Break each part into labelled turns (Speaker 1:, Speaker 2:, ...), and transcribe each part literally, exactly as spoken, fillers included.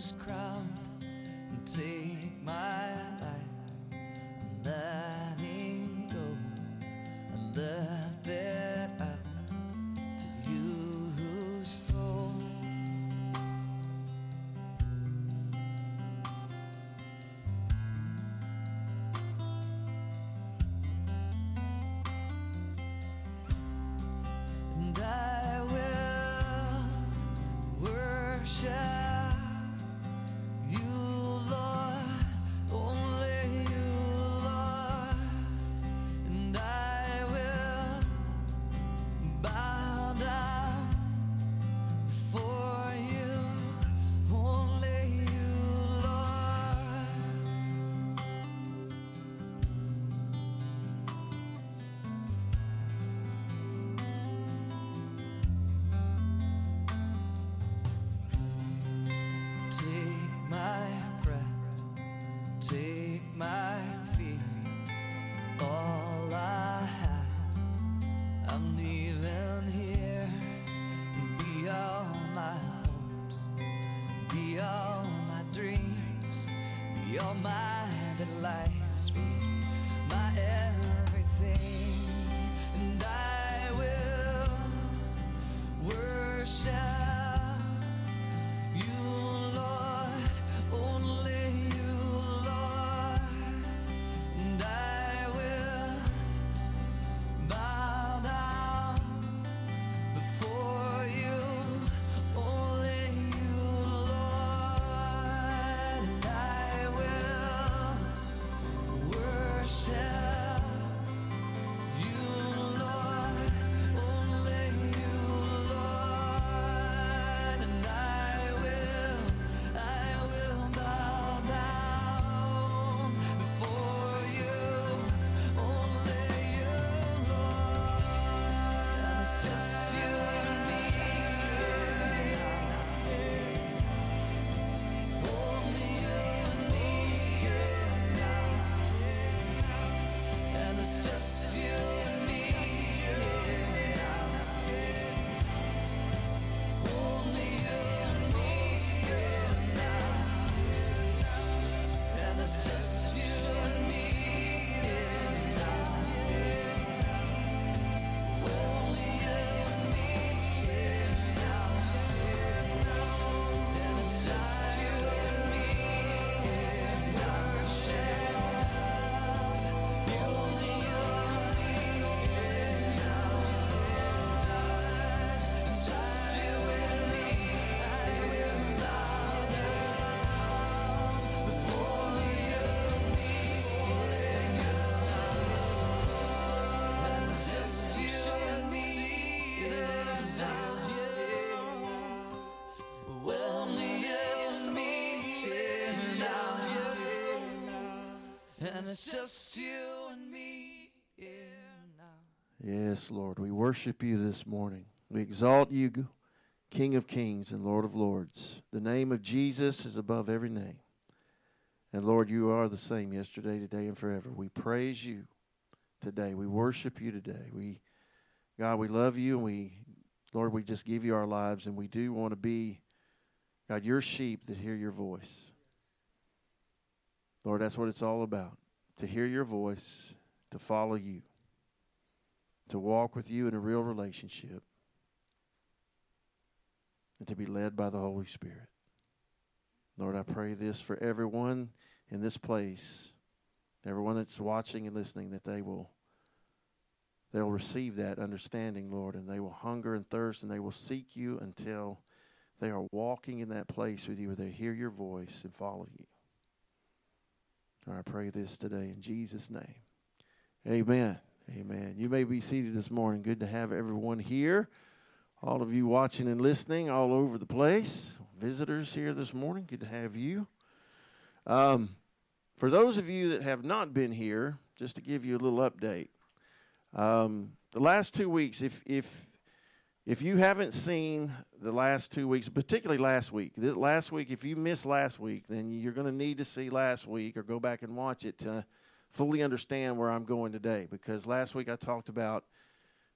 Speaker 1: this crowd and take my life. I'm letting go. I left it out to you who sold. And I will worship you, Lord, only you, Lord. And I will bow down for you, only you, Lord. Take my breath, take my fear, all I have, I'm leaving here. Be all my hopes, be all my dreams, be all my delights, be my everything. And I will worship you, Lord, only you, Lord. And I will bow down before you, only you, Lord. And I will worship you, Lord, only you, Lord. And I will, I will bow down before you, only you, Lord. And it's just you and me now. Only you and me now. And it's just you and me now. Only you and me now. And it's just you and me now. Only you and me now. And it's just you and me now. Only you and me now. It's just you and me. I will bow down before you and me now. And it's just you and me. There's just you. Only you and me now. And it's just you and me here now.
Speaker 2: Yes, Lord, we worship you this morning. We exalt you, King of kings and Lord of lords. The name of Jesus is above every name. And Lord, you are the same yesterday, today, and forever. We praise you today. We worship you today. We, God, we love you, and we, Lord, we just give you our lives, and we do want to be, God, your sheep that hear your voice. Lord, that's what it's all about, to hear your voice, to follow you, to walk with you in a real relationship, and to be led by the Holy Spirit. Lord, I pray this for everyone in this place, everyone that's watching and listening, that they will they'll receive that understanding, Lord, and they will hunger and thirst, and they will seek you until they are walking in that place with you where they hear your voice and follow you. Lord, I pray this today in Jesus' name. Amen. Amen. You may be seated this morning. Good to have everyone here. All of you watching and listening all over the place. Visitors here this morning. Good to have you. Um, for those of you that have not been here, just to give you a little update. Um, the last two weeks, if if if you haven't seen the last two weeks, particularly last week, this, last week, if you missed last week, then you're going to need to see last week or go back and watch it to fully understand where I'm going today. Because last week I talked about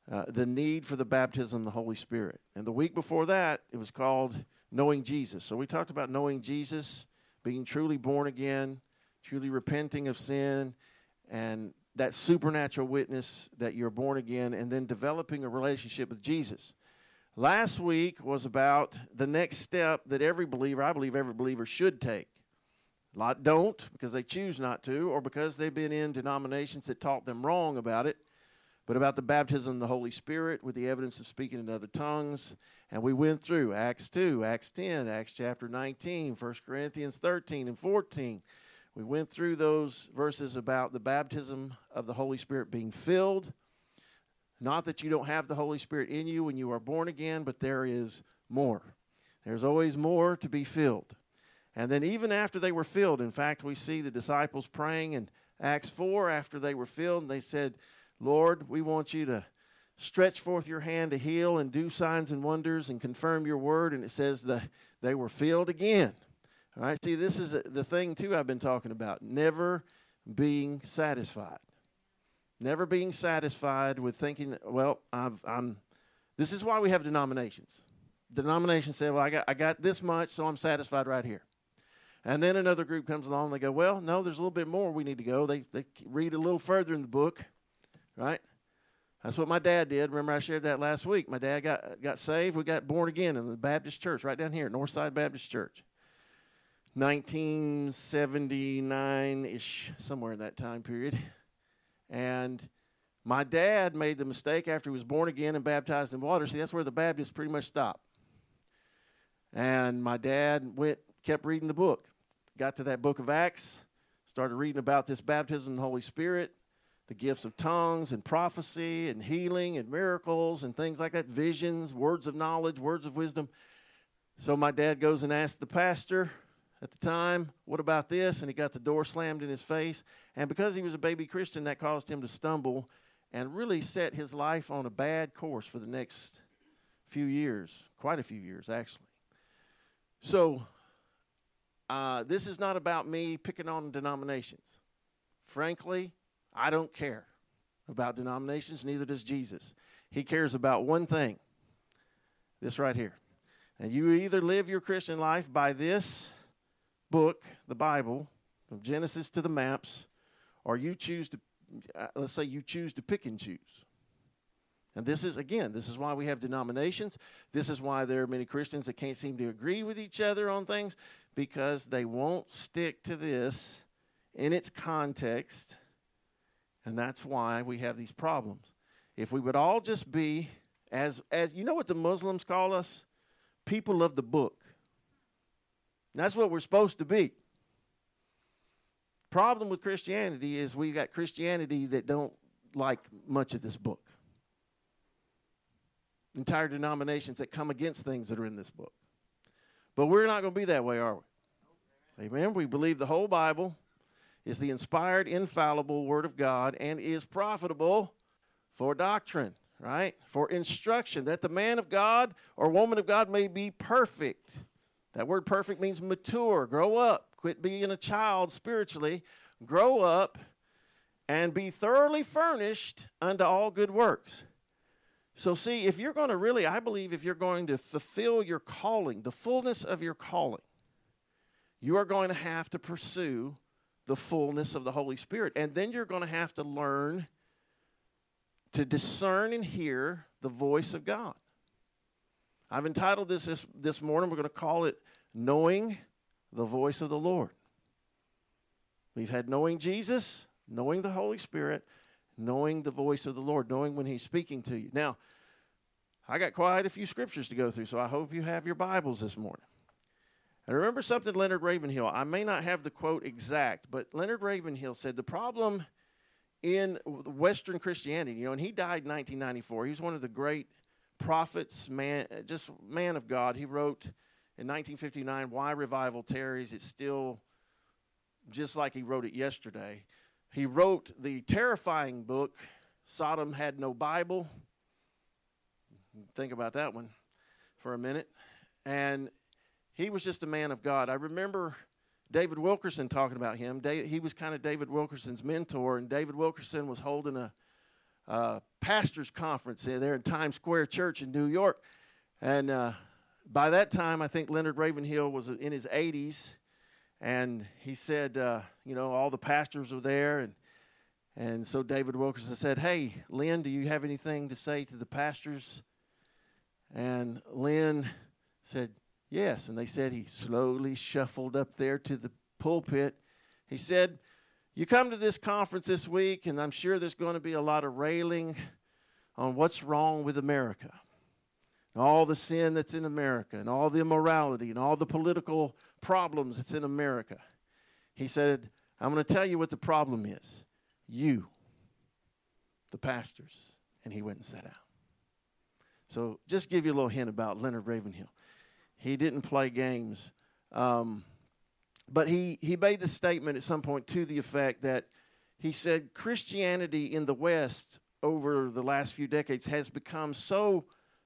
Speaker 2: uh, the need for the baptism of the Holy Spirit. And the week before that, it was called Knowing Jesus. So we talked about knowing Jesus, being truly born again, truly repenting of sin, and that supernatural witness that you're born again, and then developing a relationship with Jesus. Last week was about the next step that every believer, I believe every believer should take. A lot don't because they choose not to, or because they've been in denominations that taught them wrong about it, but about the baptism of the Holy Spirit with the evidence of speaking in other tongues. And we went through Acts two, Acts ten, Acts chapter nineteen, First Corinthians thirteen and fourteen. We went through those verses about the baptism of the Holy Spirit being filled. Not that you don't have the Holy Spirit in you when you are born again, but there is more. There's always more to be filled. And then even after they were filled, in fact, we see the disciples praying in Acts four after they were filled, and they said, Lord, we want you to stretch forth your hand to heal and do signs and wonders and confirm your word. And it says that they were filled again. All right, see, this is the thing, too, I've been talking about, never being satisfied. Never being satisfied with thinking, well, I've, I'm, this is why we have denominations. Denominations say, well, I got, I got this much, so I'm satisfied right here. And then another group comes along and they go, well, no, there's a little bit more we need to go. They, they read a little further in the book, right? That's what my dad did. Remember I shared that last week. My dad got, got saved. We got born again in the Baptist church right down here, Northside Baptist Church. nineteen seventy-nine-ish, somewhere in that time period. And my dad made the mistake after he was born again and baptized in water. See, that's where the Baptists pretty much stopped. And my dad went, kept reading the book. Got to that book of Acts, started reading about this baptism of the Holy Spirit, the gifts of tongues and prophecy and healing and miracles and things like that, visions, words of knowledge, words of wisdom. So my dad goes and asks the pastor at the time, what about this? And he got the door slammed in his face. And because he was a baby Christian, that caused him to stumble and really set his life on a bad course for the next few years, quite a few years, actually. So uh, this is not about me picking on denominations. Frankly, I don't care about denominations, neither does Jesus. He cares about one thing, this right here. And you either live your Christian life by this book, the Bible, from Genesis to the maps, or you choose to, uh, let's say you choose to pick and choose. And this is, again, this is why we have denominations. This is why there are many Christians that can't seem to agree with each other on things, because they won't stick to this in its context, and that's why we have these problems. If we would all just be, as, as you know what the Muslims call us? People of the book. That's what we're supposed to be. Problem with Christianity is we've got Christianity that don't like much of this book. Entire denominations that come against things that are in this book. But we're not going to be that way, are we? Amen. We believe the whole Bible is the inspired, infallible Word of God and is profitable for doctrine, right? For instruction, that the man of God or woman of God may be perfect. That word perfect means mature, grow up, quit being a child spiritually, grow up and be thoroughly furnished unto all good works. So see, if you're going to really, I believe if you're going to fulfill your calling, the fullness of your calling, you are going to have to pursue the fullness of the Holy Spirit. And then you're going to have to learn to discern and hear the voice of God. I've entitled this, this this morning, we're going to call it Knowing the Voice of the Lord. We've had knowing Jesus, knowing the Holy Spirit, knowing the voice of the Lord, knowing when He's speaking to you. Now, I got quite a few scriptures to go through, so I hope you have your Bibles this morning. And remember something Leonard Ravenhill, I may not have the quote exact, but Leonard Ravenhill said the problem in Western Christianity, you know, and he died in nineteen ninety-four. He was one of the great prophets, man, just man of God. He wrote in nineteen fifty-nine, Why Revival Tarries. It's still just like he wrote it yesterday. He wrote the terrifying book, Sodom Had No Bible. Think about that one for a minute. And he was just a man of God. I remember David Wilkerson talking about him. He was kind of David Wilkerson's mentor, and David Wilkerson was holding a uh, pastors' conference there in Times Square Church in New York. And uh, by that time, I think Leonard Ravenhill was in his eighties. And he said, uh, you know, all the pastors were there. And, and so David Wilkerson said, hey, Lynn, do you have anything to say to the pastors? And Lynn said, yes. And they said he slowly shuffled up there to the pulpit. He said, you come to this conference this week, and I'm sure there's going to be a lot of railing on what's wrong with America, and all the sin that's in America, and all the immorality, and all the political problems that's in America. He said, I'm going to tell you what the problem is. You, the pastors. And he went and sat down. So just give you a little hint about Leonard Ravenhill. He didn't play games. Um, but he, he made the statement at some point to the effect that he said Christianity in the West over the last few decades has become so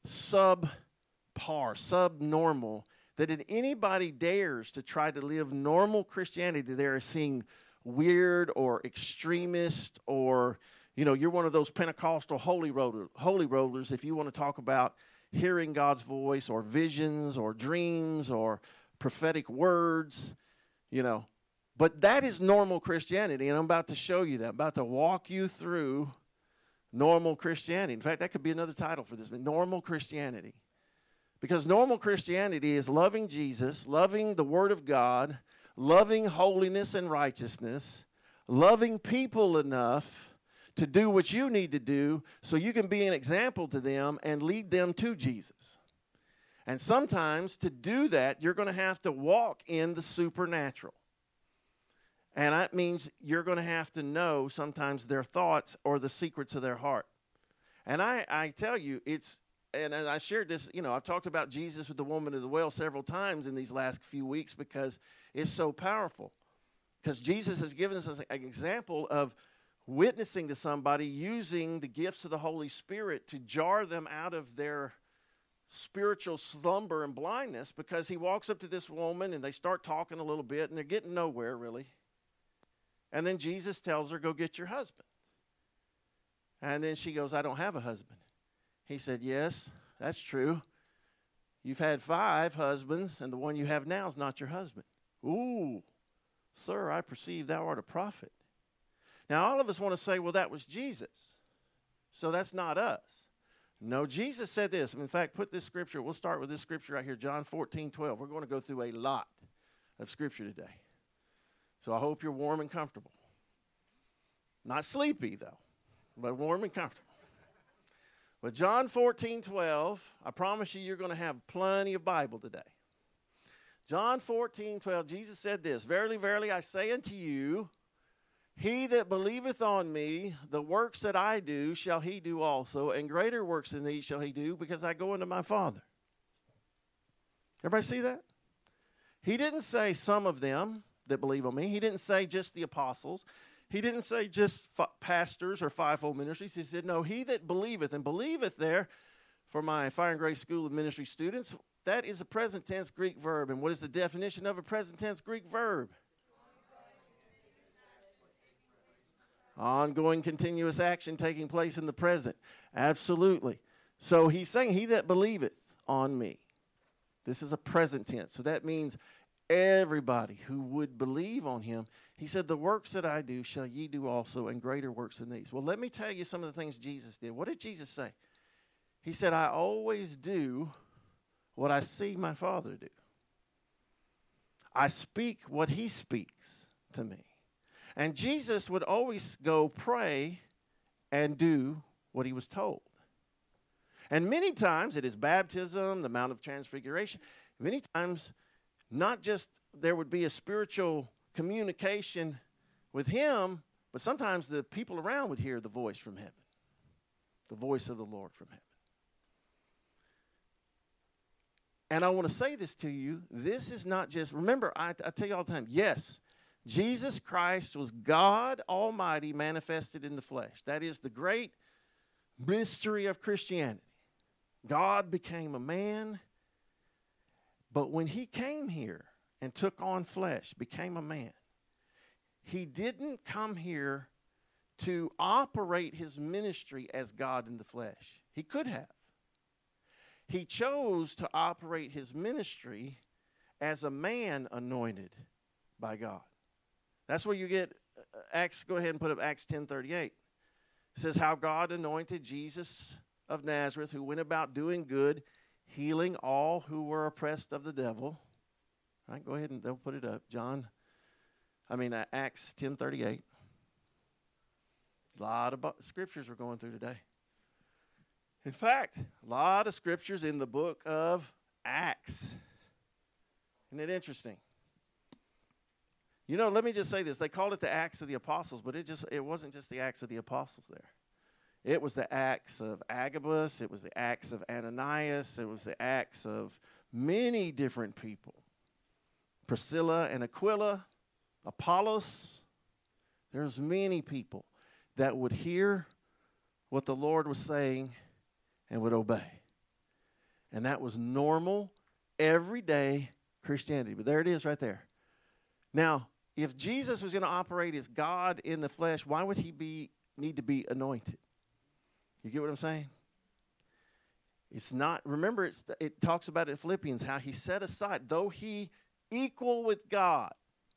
Speaker 2: subpar, subnormal, that if anybody dares to try to live normal Christianity, they're seeing weird or extremist or, you know, you're one of those Pentecostal holy roller, holy rollers if you want to talk about hearing God's voice or visions or dreams or prophetic words, you know. But that is normal Christianity, and I'm about to show you that. I'm about to walk you through normal Christianity. In fact, that could be another title for this, but normal Christianity. Because normal Christianity is loving Jesus, loving the Word of God, loving holiness and righteousness, loving people enough to do what you need to do so you can be an example to them and lead them to Jesus. And sometimes to do that, you're going to have to walk in the supernatural. And that means you're going to have to know sometimes their thoughts or the secrets of their heart. And I, I tell you, it's And, and I shared this, you know, I've talked about Jesus with the woman of the well several times in these last few weeks because it's so powerful. Because Jesus has given us an example of witnessing to somebody using the gifts of the Holy Spirit to jar them out of their spiritual slumber and blindness, because he walks up to this woman and they start talking a little bit and they're getting nowhere really. And then Jesus tells her, go get your husband. And then she goes, I don't have a husband. He said, yes, that's true. You've had five husbands, and the one you have now is not your husband. Ooh, sir, I perceive thou art a prophet. Now, all of us want to say, well, that was Jesus. So that's not us. No, Jesus said this. In fact, put this scripture. We'll start with this scripture right here, John fourteen twelve. We're going to go through a lot of scripture today. So I hope you're warm and comfortable. Not sleepy, though, but warm and comfortable. But John fourteen twelve, I promise you, you're going to have plenty of Bible today. John fourteen twelve, Jesus said this, verily, verily, I say unto you, he that believeth on me, the works that I do shall he do also, and greater works than these shall he do, because I go unto my Father. Everybody see that? He didn't say some of them that believe on me. He didn't say just the apostles. He didn't say just f- pastors or fivefold ministries. He said, no, he that believeth. And believeth there, for my Fire and Grace School of Ministry students, that is a present tense Greek verb. And what is the definition of a present tense Greek verb? Ongoing continuous action taking place in the present. Absolutely. So he's saying, he that believeth on me. This is a present tense. So that means everybody who would believe on him. He said, the works that I do shall ye do also, and greater works than these. Well, let me tell you some of the things Jesus did. What did Jesus say? He said, I always do what I see my Father do. I speak what he speaks to me. And Jesus would always go pray and do what he was told. And many times at his baptism, the Mount of Transfiguration, many times not just there would be a spiritual communication with him, but sometimes the people around would hear the voice from heaven, the voice of the Lord from heaven. And I want to say this to you, this is not just, remember, I, I tell you all the time, yes, Jesus Christ was God Almighty manifested in the flesh. That is the great mystery of Christianity. God became a man, but when he came here and took on flesh, became a man, he didn't come here to operate his ministry as God in the flesh. He could have. He chose to operate his ministry as a man anointed by God. That's where you get Acts. Go ahead and put up Acts ten thirty-eight. It says how God anointed Jesus of Nazareth, who went about doing good, healing all who were oppressed of the devil. All right, go ahead and they'll put it up. John, I mean uh, Acts ten thirty-eight. A lot of scriptures we're going through today. In fact, a lot of scriptures in the book of Acts. Isn't it interesting? You know, let me just say this. They called it the Acts of the Apostles, but it just it wasn't just the Acts of the Apostles there. It was the Acts of Agabus. It was the Acts of Ananias. It was the Acts of many different people. Priscilla and Aquila, Apollos. There's many people that would hear what the Lord was saying and would obey. And that was normal, everyday Christianity. But there it is right there. Now, if Jesus was going to operate as God in the flesh, why would he be need to be anointed? You get what I'm saying? It's not, remember, it's, it talks about it in Philippians, how he set aside, though he equal with God,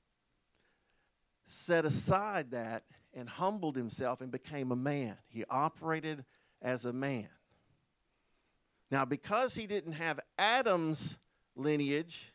Speaker 2: set aside that and humbled himself and became a man. He operated as a man. Now, because he didn't have Adam's lineage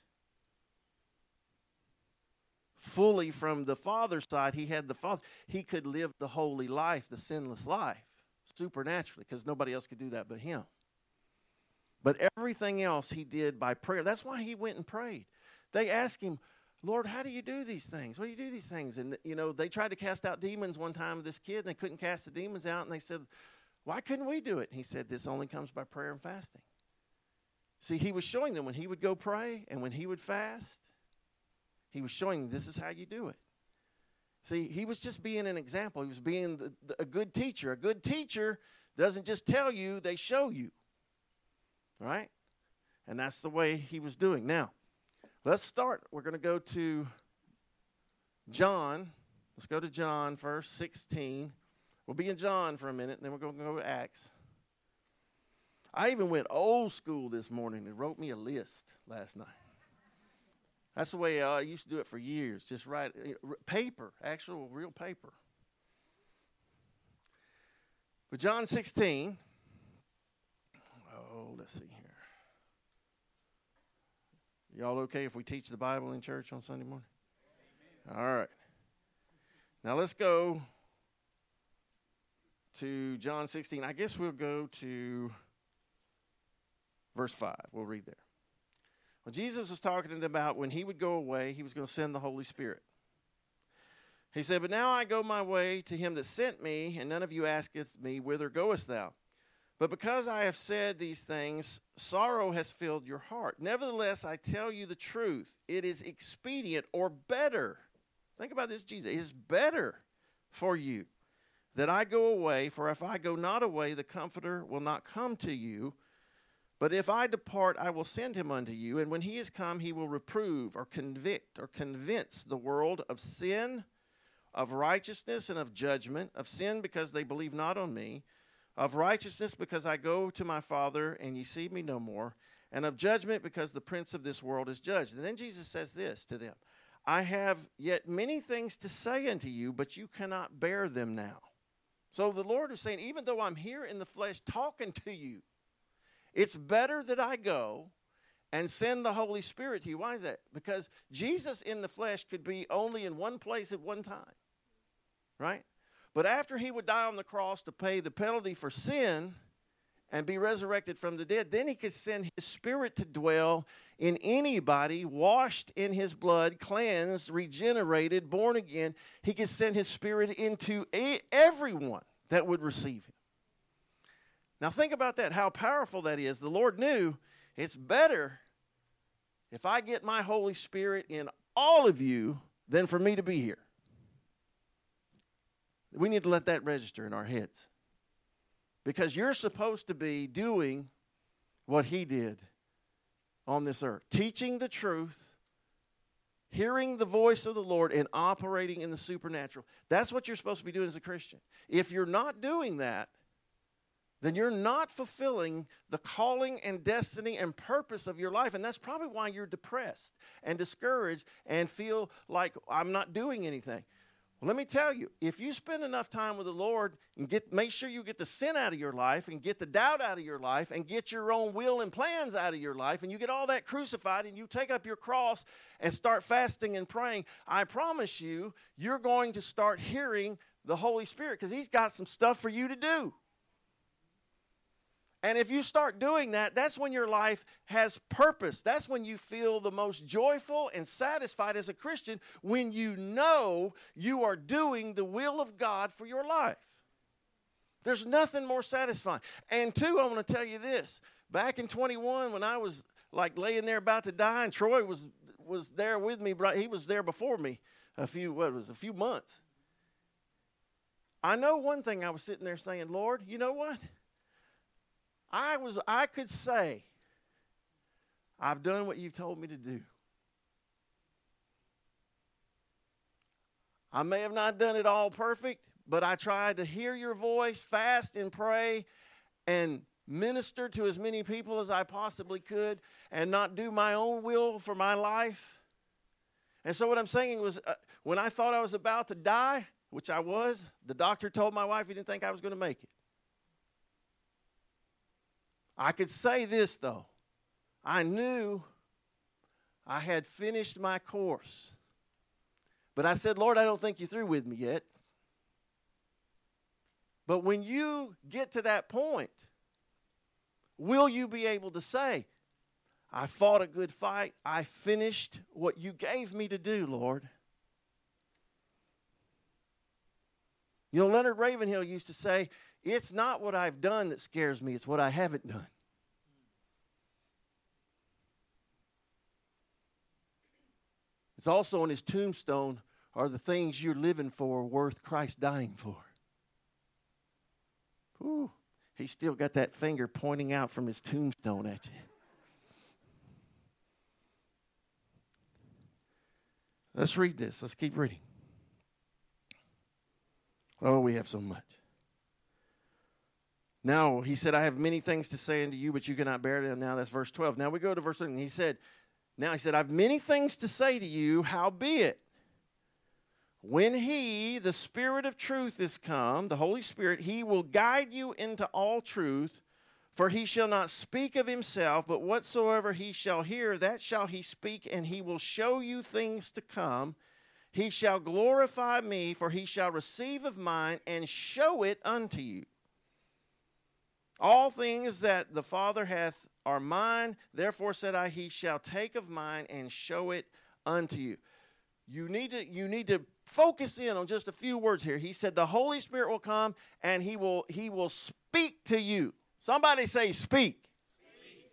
Speaker 2: fully from the Father's side, he had the Father. He could live the holy life, the sinless life, supernaturally, because nobody else could do that but him. But everything else he did by prayer. That's why he went and prayed. They asked him, Lord, how do you do these things? What do you do these things? And, you know, they tried to cast out demons one time with this kid, and they couldn't cast the demons out, and they said, why couldn't we do it? And he said, this only comes by prayer and fasting. See, he was showing them when he would go pray and when he would fast, he was showing them this is how you do it. See, he was just being an example. He was being the, the, a good teacher. A good teacher doesn't just tell you, they show you. Right? And that's the way he was doing. Now, let's start. We're going to go to John. Let's go to John first, sixteen. We'll be in John for a minute, and then we're going to go to Acts. I even went old school this morning and wrote me a list last night. That's the way I used to do it for years. Just write paper, actual real paper. But John sixteen. Oh, let's see here. Y'all okay if we teach the Bible in church on Sunday morning? Amen. All right. Now let's go to John sixteen. I guess we'll go to verse five. We'll read there. Well, Jesus was talking to them about when he would go away, he was going to send the Holy Spirit. He said, but now I go my way to him that sent me, and none of you asketh me, whither goest thou? But because I have said these things, sorrow has filled your heart. Nevertheless, I tell you the truth. It is expedient or better. Think about this, Jesus. It is better for you that I go away, for if I go not away, the Comforter will not come to you. But if I depart, I will send him unto you. And when he is come, he will reprove or convict or convince the world of sin, of righteousness, and of judgment. Of sin, because they believe not on me. Of righteousness, because I go to my Father, and ye see me no more. And of judgment, because the prince of this world is judged. And then Jesus says this to them. I have yet many things to say unto you, but you cannot bear them now. So the Lord is saying, even though I'm here in the flesh talking to you, it's better that I go and send the Holy Spirit to you. Why is that? Because Jesus in the flesh could be only in one place at one time. Right? But after he would die on the cross to pay the penalty for sin and be resurrected from the dead, then he could send his Spirit to dwell in anybody washed in his blood, cleansed, regenerated, born again. He could send his Spirit into a- everyone that would receive him. Now think about that, how powerful that is. The Lord knew it's better if I get my Holy Spirit in all of you than for me to be here. We need to let that register in our heads. Because you're supposed to be doing what he did on this earth. Teaching the truth Hearing the voice of the Lord and operating in the supernatural. That's what you're supposed to be doing as a Christian. If you're not doing that, then you're not fulfilling the calling and destiny and purpose of your life. And that's probably why you're depressed and discouraged and feel like I'm not doing anything. Well, let me tell you, if you spend enough time with the Lord and get, make sure you get the sin out of your life and get the doubt out of your life and get your own will and plans out of your life and you get all that crucified and you take up your cross and start fasting and praying, I promise you, you're going to start hearing the Holy Spirit because He's got some stuff for you to do. And if you start doing that, that's when your life has purpose. That's when you feel the most joyful and satisfied as a Christian, when you know you are doing the will of God for your life. There's nothing more satisfying. And two, I want to tell you this. Back in twenty-one, when I was like laying there about to die, and Troy was was there with me. He was there before me a few, what was it, a few months. I know one thing. I was sitting there saying, Lord, you know what? I was, I could say, I've done what you've told me to do. I may have not done it all perfect, but I tried to hear your voice, fast and pray, and minister to as many people as I possibly could, and not do my own will for my life. And so what I'm saying was, uh, when I thought I was about to die, which I was, the doctor told my wife he didn't think I was going to make it. I could say this, though. I knew I had finished my course. But I said, Lord, I don't think you're through with me yet. But when you get to that point, will you be able to say, I fought a good fight. I finished what you gave me to do, Lord. You know, Leonard Ravenhill used to say, it's not what I've done that scares me, it's what I haven't done. It's also on his tombstone, are the things you're living for worth Christ dying for? Ooh, he's still got that finger pointing out from his tombstone at you. Let's read this. Let's keep reading. Oh, we have so much. Now, he said, I have many things to say unto you, but you cannot bear it. And now that's verse twelve. Now we go to verse thirteen. He said, now he said, I have many things to say to you, howbeit, when he, the Spirit of truth, is come, the Holy Spirit, he will guide you into all truth, for he shall not speak of himself, but whatsoever he shall hear, that shall he speak, and he will show you things to come. He shall glorify me, for he shall receive of mine and show it unto you. All things that the Father hath are mine, therefore said I, he shall take of mine and show it unto you. You need to, you need to focus in on just a few words here. He said the Holy Spirit will come and he will, he will speak to you. Somebody say speak. Speak.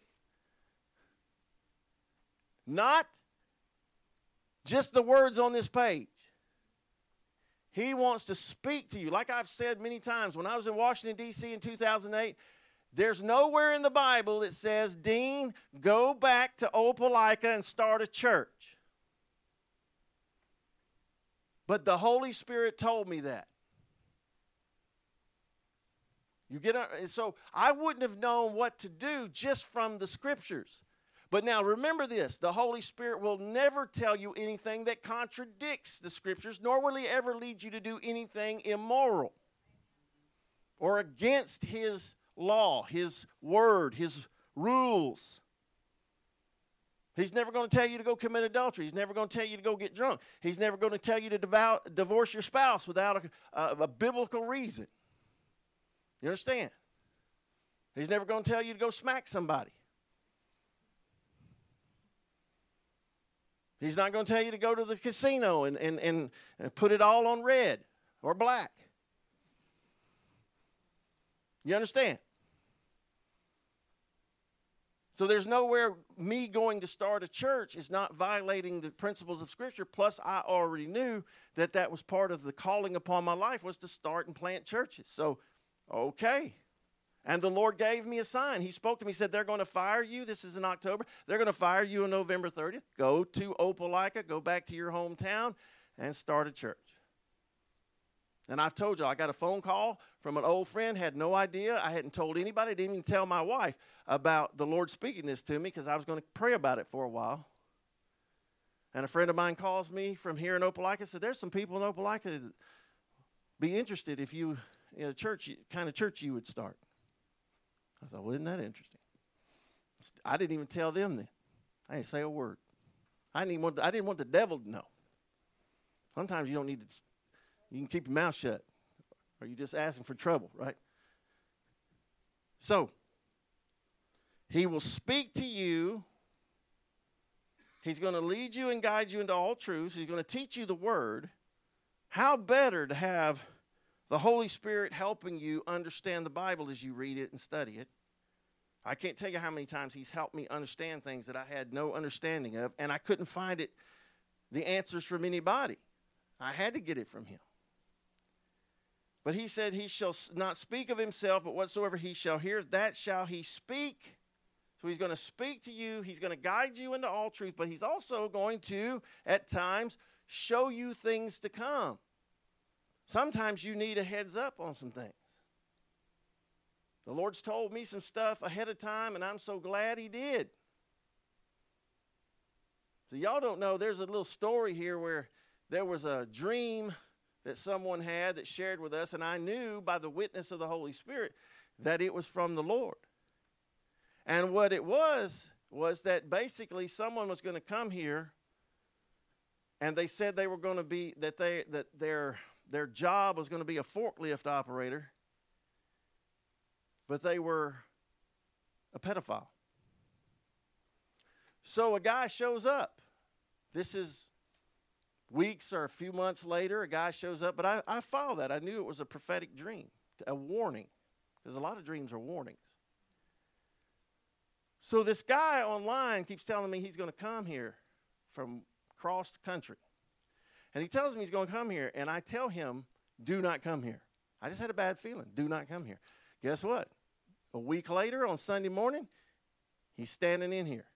Speaker 2: Not just the words on this page. He wants to speak to you. Like I've said many times, when I was in Washington, D C in two thousand eight, there's nowhere in the Bible that says, Dean, go back to Opelika and start a church. But the Holy Spirit told me that. You get so I wouldn't have known what to do just from the Scriptures. But now remember this, the Holy Spirit will never tell you anything that contradicts the Scriptures, nor will he ever lead you to do anything immoral or against his law, his word, his rules. He's never going to tell you to go commit adultery. He's never going to tell you to go get drunk. He's never going to tell you to devour, divorce your spouse without a, a, a biblical reason. You understand? He's never going to tell you to go smack somebody. He's not going to tell you to go to the casino and, and, and, and put it all on red or black. You understand? So there's nowhere me going to start a church is not violating the principles of Scripture. Plus, I already knew that that was part of the calling upon my life was to start and plant churches. So, okay. And the Lord gave me a sign. He spoke to me, said, they're going to fire you. This is in October. They're going to fire you on November thirtieth. Go to Opelika, go back to your hometown, and start a church. And I've told you, I got a phone call from an old friend, had no idea. I hadn't told anybody, didn't even tell my wife about the Lord speaking this to me because I was going to pray about it for a while. And a friend of mine calls me from here in Opelika and said, there's some people in Opelika that be interested if you, in a church, kind of church you would start. I thought, well, isn't that interesting? I didn't even tell them then. I didn't say a word. I didn't even want the, I didn't want the devil to know. Sometimes you don't need to, you can keep your mouth shut, or you're just asking for trouble, right? So, he will speak to you. He's going to lead you and guide you into all truths. He's going to teach you the word. How better to have the Holy Spirit helping you understand the Bible as you read it and study it. I can't tell you how many times he's helped me understand things that I had no understanding of, and I couldn't find it, the answers from anybody. I had to get it from him. But he said he shall not speak of himself, but whatsoever he shall hear, that shall he speak. So he's going to speak to you. He's going to guide you into all truth, but he's also going to, at times, show you things to come. Sometimes you need a heads up on some things. The Lord's told me some stuff ahead of time, and I'm so glad he did. So y'all don't know, there's a little story here where there was a dream that someone had that shared with us, and I knew by the witness of the Holy Spirit that it was from the Lord. And what it was, was that basically someone was going to come here, and they said they were going to be, that they that their their job was going to be a forklift operator, but they were a pedophile. So a guy shows up. This is weeks or a few months later, a guy shows up, but I, I followed that. I knew it was a prophetic dream, a warning, because a lot of dreams are warnings. So this guy online keeps telling me he's going to come here from across the country. And he tells me he's going to come here, and I tell him, do not come here. I just had a bad feeling. Do not come here. Guess what? A week later on Sunday morning, he's standing in here.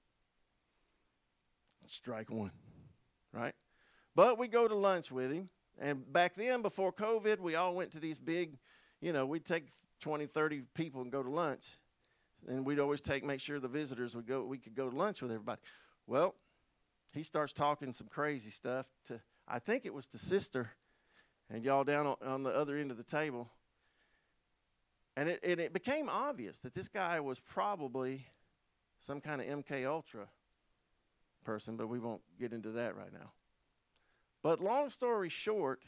Speaker 2: Strike one, right? But we go to lunch with him. And back then, before COVID, we all went to these big, you know, we'd take twenty, thirty people and go to lunch. And we'd always take, make sure the visitors would go, we could go to lunch with everybody. Well, he starts talking some crazy stuff to, I think it was the sister, and y'all down on, on the other end of the table. And it, and it became obvious that this guy was probably some kind of M K Ultra person, but we won't get into that right now. But long story short,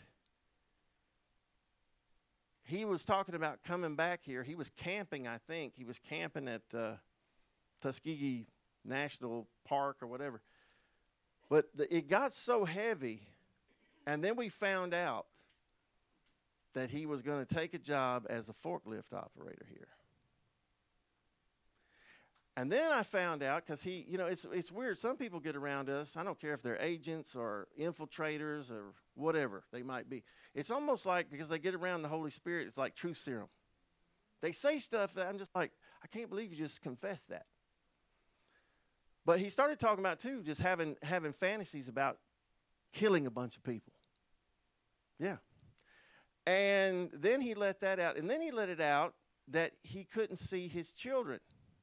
Speaker 2: he was talking about coming back here. He was camping, I think. He was camping at uh, Tuskegee National Park or whatever. But the, it got so heavy, and then we found out that he was going to take a job as a forklift operator here. And then I found out, because he, you know, it's it's weird. Some people get around us. I don't care if they're agents or infiltrators or whatever they might be. It's almost like, because they get around the Holy Spirit, it's like truth serum. They say stuff that I'm just like, I can't believe you just confessed that. But he started talking about, too, just having having fantasies about killing a bunch of people. Yeah. And then he let that out. And then he let it out that he couldn't see his children.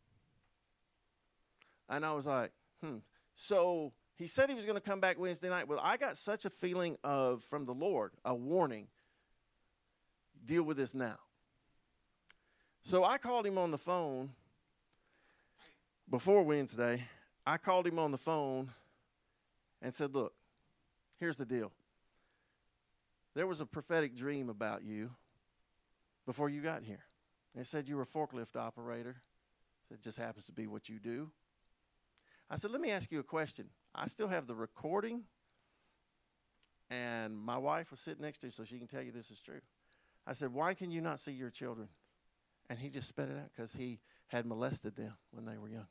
Speaker 2: And I was like, hmm. So he said he was going to come back Wednesday night. Well, I got such a feeling of, from the Lord, a warning. Deal with this now. So I called him on the phone before Wednesday. I called him on the phone and said, look, here's the deal. There was a prophetic dream about you before you got here. They said you were a forklift operator. So it just happens to be what you do. I said, let me ask you a question. I still have the recording, and my wife was sitting next to you, so she can tell you this is true. I said, why can you not see your children? And he just spit it out, because he had molested them when they were young.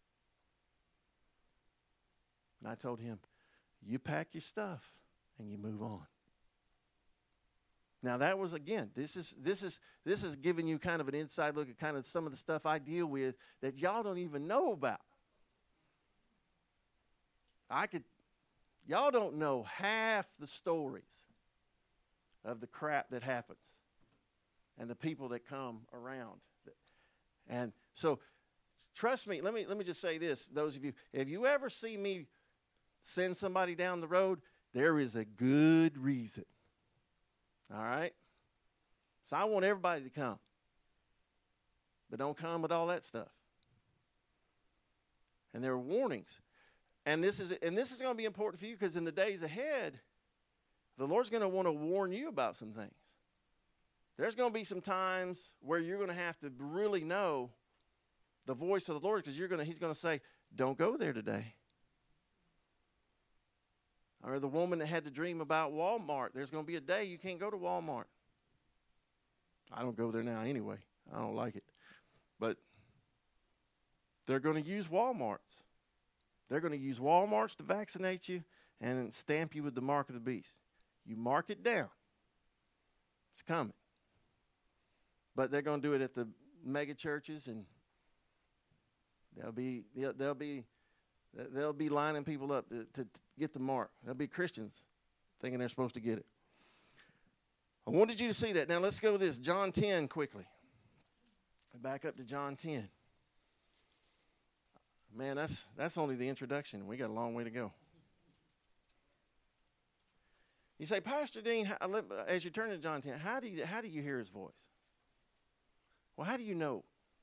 Speaker 2: And I told him, you pack your stuff, and you move on. Now that was, again, this is this is this is giving you kind of an inside look at kind of some of the stuff I deal with that y'all don't even know about. I could, y'all don't know half the stories of the crap that happens and the people that come around. And so, trust me, let me let me just say this, those of you, if you ever see me send somebody down the road, there is a good reason. All right? So I want everybody to come. But don't come with all that stuff. And there are warnings. And this is and this is going to be important for you because in the days ahead, the Lord's going to want to warn you about some things. There's going to be some times where you're going to have to really know the voice of the Lord because you're going to He's going to say, "Don't go there today." Or the woman that had the dream about Walmart. There's going to be a day you can't go to Walmart. I don't go there now anyway. I don't like it. But they're going to use Walmarts. They're going to use Walmarts to vaccinate you and stamp you with the mark of the beast. You mark it down. It's coming. But they're going to do it at the mega churches, and they'll be they'll, they'll be they'll be lining people up to, to, to get the mark. They'll be Christians thinking they're supposed to get it. I wanted you to see that. Now let's go to this John ten quickly. Back up to John ten. Man, that's that's only the introduction. We got a long way to go. You say, Pastor Dean, as you turn to John ten, how do you how do you hear his voice? Well, how do you know?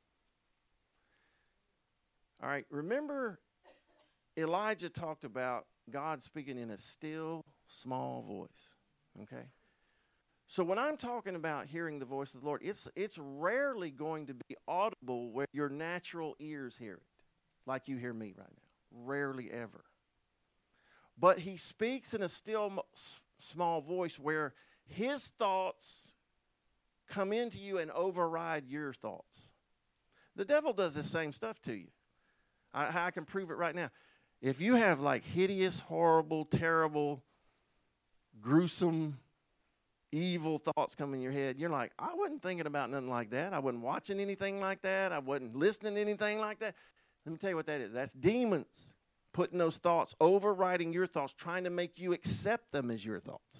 Speaker 2: All right, remember Elijah talked about God speaking in a still, small voice, okay? So when I'm talking about hearing the voice of the Lord, it's it's rarely going to be audible where your natural ears hear it, like you hear me right now. Rarely ever. But he speaks in a still, small voice where his thoughts come into you and override your thoughts. The devil does the same stuff to you. I, I can prove it right now. If you have like hideous, horrible, terrible, gruesome, evil thoughts come in your head, you're like, I wasn't thinking about nothing like that. I wasn't watching anything like that. I wasn't listening to anything like that. Let me tell you what that is. That's demons putting those thoughts, overriding your thoughts, trying to make you accept them as your thoughts.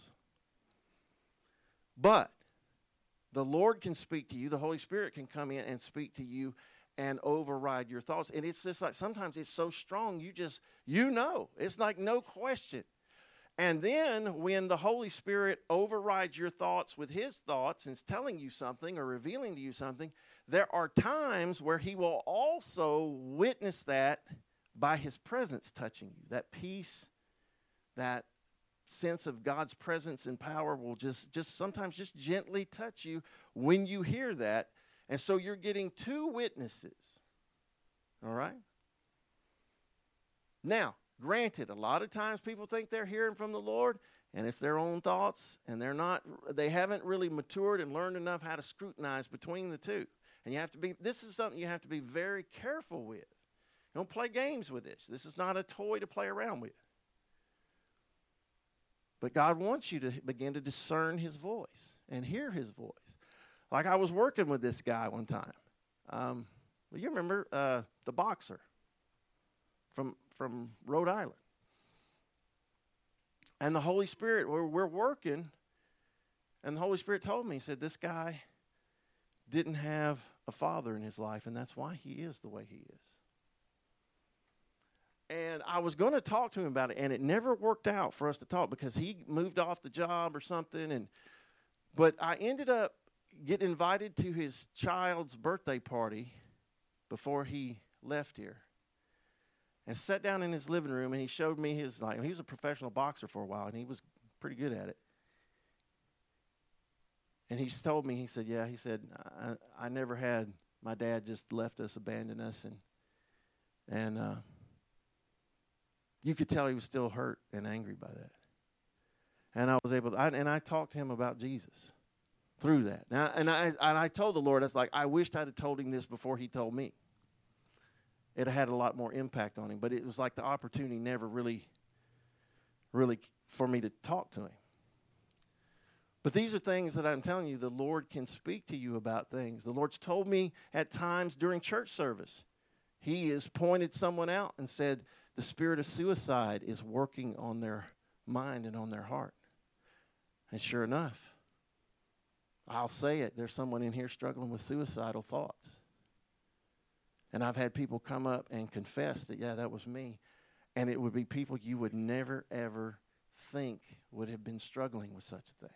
Speaker 2: But the Lord can speak to you. The Holy Spirit can come in and speak to you and override your thoughts. And it's just like sometimes it's so strong, you just, you know. It's like no question. And then when the Holy Spirit overrides your thoughts with his thoughts and is telling you something or revealing to you something, there are times where he will also witness that by his presence touching you. That peace, that sense of God's presence and power will just, just sometimes just gently touch you when you hear that. And so you're getting two witnesses. All right? Now, granted, a lot of times people think they're hearing from the Lord, and it's their own thoughts, and they're not, they haven't really matured and learned enough how to scrutinize between the two. And you have to be, this is something you have to be very careful with. Don't play games with this. This is not a toy to play around with. But God wants you to begin to discern his voice and hear his voice. Like I was working with this guy one time. Um, well, you remember uh, the boxer from from Rhode Island. And the Holy Spirit, we're, we're working, and the Holy Spirit told me, he said, this guy didn't have a father in his life, and that's why he is the way he is. And I was going to talk to him about it, and it never worked out for us to talk because he moved off the job or something. And but I ended up getting invited to his child's birthday party before he left here. And sat down in his living room, and he showed me his, like, he was a professional boxer for a while, and he was pretty good at it. And he told me, he said, yeah, he said, I, I never had, my dad just left us, abandoned us, and and uh, you could tell he was still hurt and angry by that. And I was able to, I, and I talked to him about Jesus through that. Now, and I and I told the Lord, I was like, I wished I'd have told him this before he told me. It had a lot more impact on him, but it was like the opportunity never really, really for me to talk to him. But these are things that I'm telling you, the Lord can speak to you about things. The Lord's told me at times during church service, He has pointed someone out and said, the spirit of suicide is working on their mind and on their heart. And sure enough, I'll say it, there's someone in here struggling with suicidal thoughts. And I've had people come up and confess that, yeah, that was me. And it would be people you would never, ever think would have been struggling with such a thing.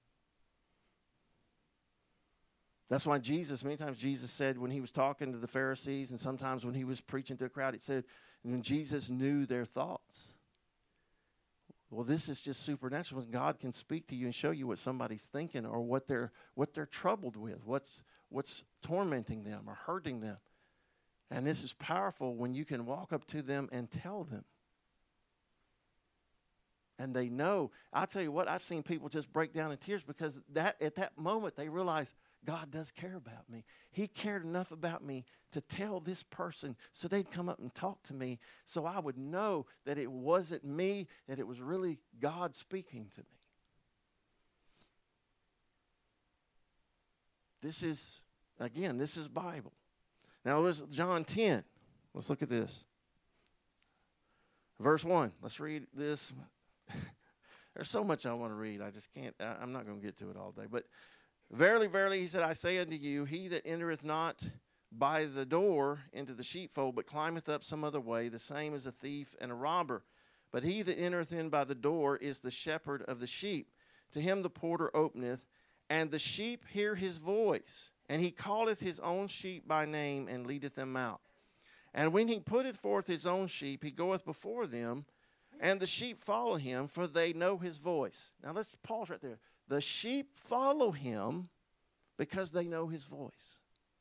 Speaker 2: That's why Jesus, many times Jesus said when he was talking to the Pharisees and sometimes when he was preaching to a crowd, he said, and Jesus knew their thoughts. Well, this is just supernatural. When God can speak to you and show you what somebody's thinking or what they're what they're troubled with, what's what's tormenting them or hurting them. And this is powerful when you can walk up to them and tell them. And they know. I'll tell you what, I've seen people just break down in tears because that at that moment they realize God does care about me. He cared enough about me to tell this person so they'd come up and talk to me so I would know that it wasn't me, that it was really God speaking to me. This is, again, this is Bible. Now, it was John ten. Let's look at this. Verse one. Let's read this. There's so much I want to read. I just can't. I, I'm not going to get to it all day. But verily, verily, he said, I say unto you, he that entereth not by the door into the sheepfold, but climbeth up some other way, the same is a thief and a robber. But he that entereth in by the door is the shepherd of the sheep. To him the porter openeth, and the sheep hear his voice. And he calleth his own sheep by name, and leadeth them out. And when he putteth forth his own sheep, he goeth before them, and the sheep follow him, for they know his voice. Now let's pause right there. The sheep follow him because they know his voice.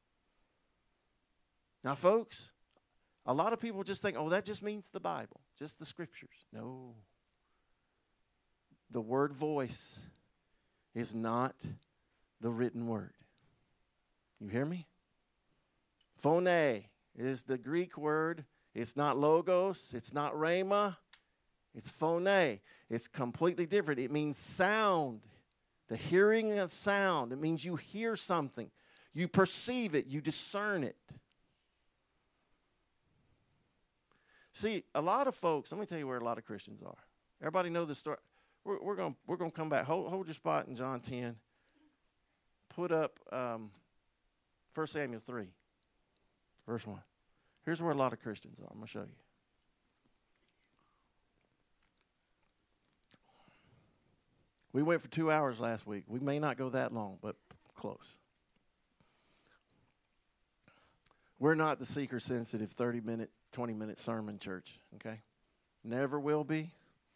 Speaker 2: Now, folks, a lot of people just think, oh, that just means the Bible, just the scriptures. No. The word voice is not the written word. You hear me? Phone is the Greek word. It's not logos. It's not rhema. It's phone. It's completely different. It means sound. The hearing of sound. It means you hear something. You perceive it. You discern it. See, a lot of folks, let me tell you where a lot of Christians are. Everybody know this story. We're, we're going we're gonna come back. Hold, hold your spot in John ten. Put up um, First Samuel three, verse one. Here's where a lot of Christians are. I'm going to show you. We went for two hours last week. We may not go that long, but close. We're not the seeker-sensitive thirty-minute, twenty-minute sermon church, okay? Never will be.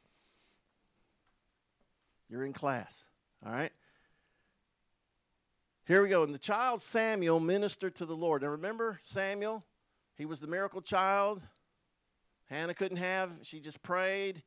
Speaker 2: You're in class, all right? Here we go. And the child Samuel ministered to the Lord. Now remember Samuel? He was the miracle child. Hannah couldn't have. She just prayed.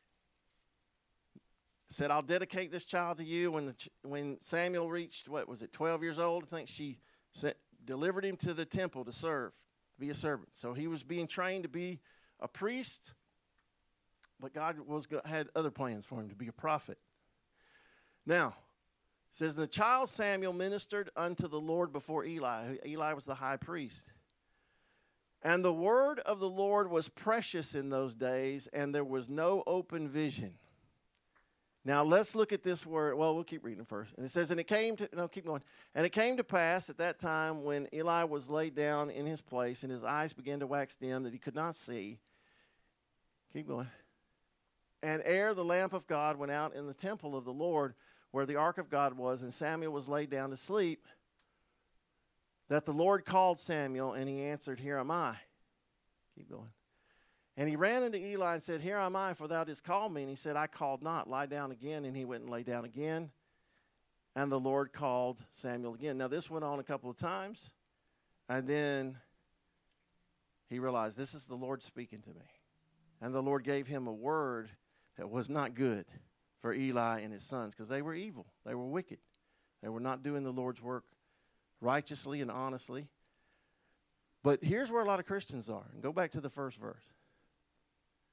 Speaker 2: Said, I'll dedicate this child to you. When the ch- when Samuel reached, what was it, twelve years old, I think she said, delivered him to the temple to serve, to be a servant. So he was being trained to be a priest, but God was had other plans for him to be a prophet. Now, it says, the child Samuel ministered unto the Lord before Eli. Eli was the high priest. And the word of the Lord was precious in those days, and there was no open vision. Now, let's look at this word. Well, we'll keep reading first. And it says, and it came to, no, keep going. And it came to pass at that time when Eli was laid down in his place, and his eyes began to wax dim, that he could not see. Keep going. And ere the lamp of God went out in the temple of the Lord, where the ark of God was, and Samuel was laid down to sleep, that the Lord called Samuel, and he answered, here am I. Keep going. And he ran unto Eli and said, here am I, for thou didst call me. And he said, I called not. Lie down again. And he went and lay down again. And the Lord called Samuel again. Now, this went on a couple of times. And then he realized, this is the Lord speaking to me. And the Lord gave him a word that was not good for Eli and his sons, because they were evil. They were wicked. They were not doing the Lord's work righteously and honestly. But here's where a lot of Christians are. And go back to the first verse.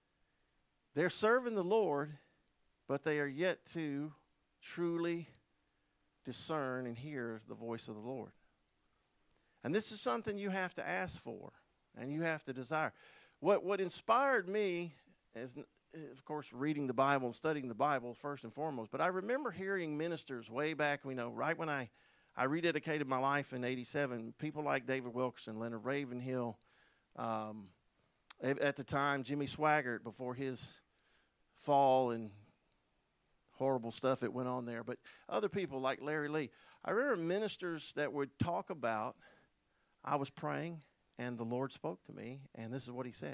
Speaker 2: They're serving the Lord, but they are yet to truly discern and hear the voice of the Lord. And this is something you have to ask for and you have to desire. What what inspired me is, of course, reading the Bible and studying the Bible first and foremost. But I remember hearing ministers way back, you know, right when I, I rededicated my life in eighty-seven, people like David Wilkerson, Leonard Ravenhill, um, at the time, Jimmy Swaggart before his fall and horrible stuff that went on there. But other people like Larry Lee. I remember ministers that would talk about, I was praying and the Lord spoke to me, and this is what he said.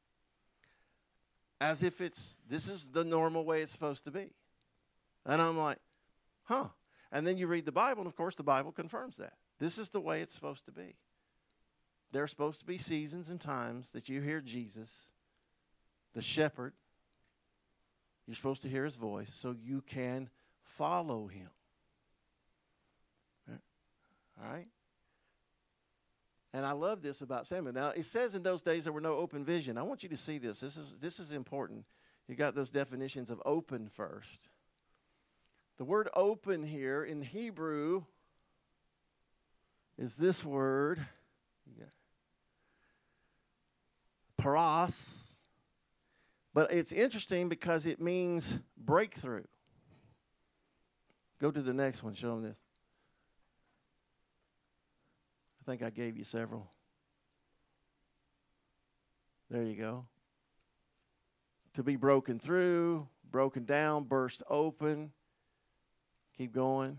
Speaker 2: As if it's, this is the normal way it's supposed to be. And I'm like, huh. And then you read the Bible, and of course the Bible confirms that. This is the way it's supposed to be. There are supposed to be seasons and times that you hear Jesus, the shepherd. You're supposed to hear his voice so you can follow him. All right? And I love this about Samuel. Now, it says in those days there were no open vision. I want you to see this. This is, this is important. You got those definitions of open first. The word open here in Hebrew is this word, paras. But it's interesting because it means breakthrough. Go to the next one. Show them this. I think I gave you several. There you go. To be broken through, broken down, burst open. Keep going.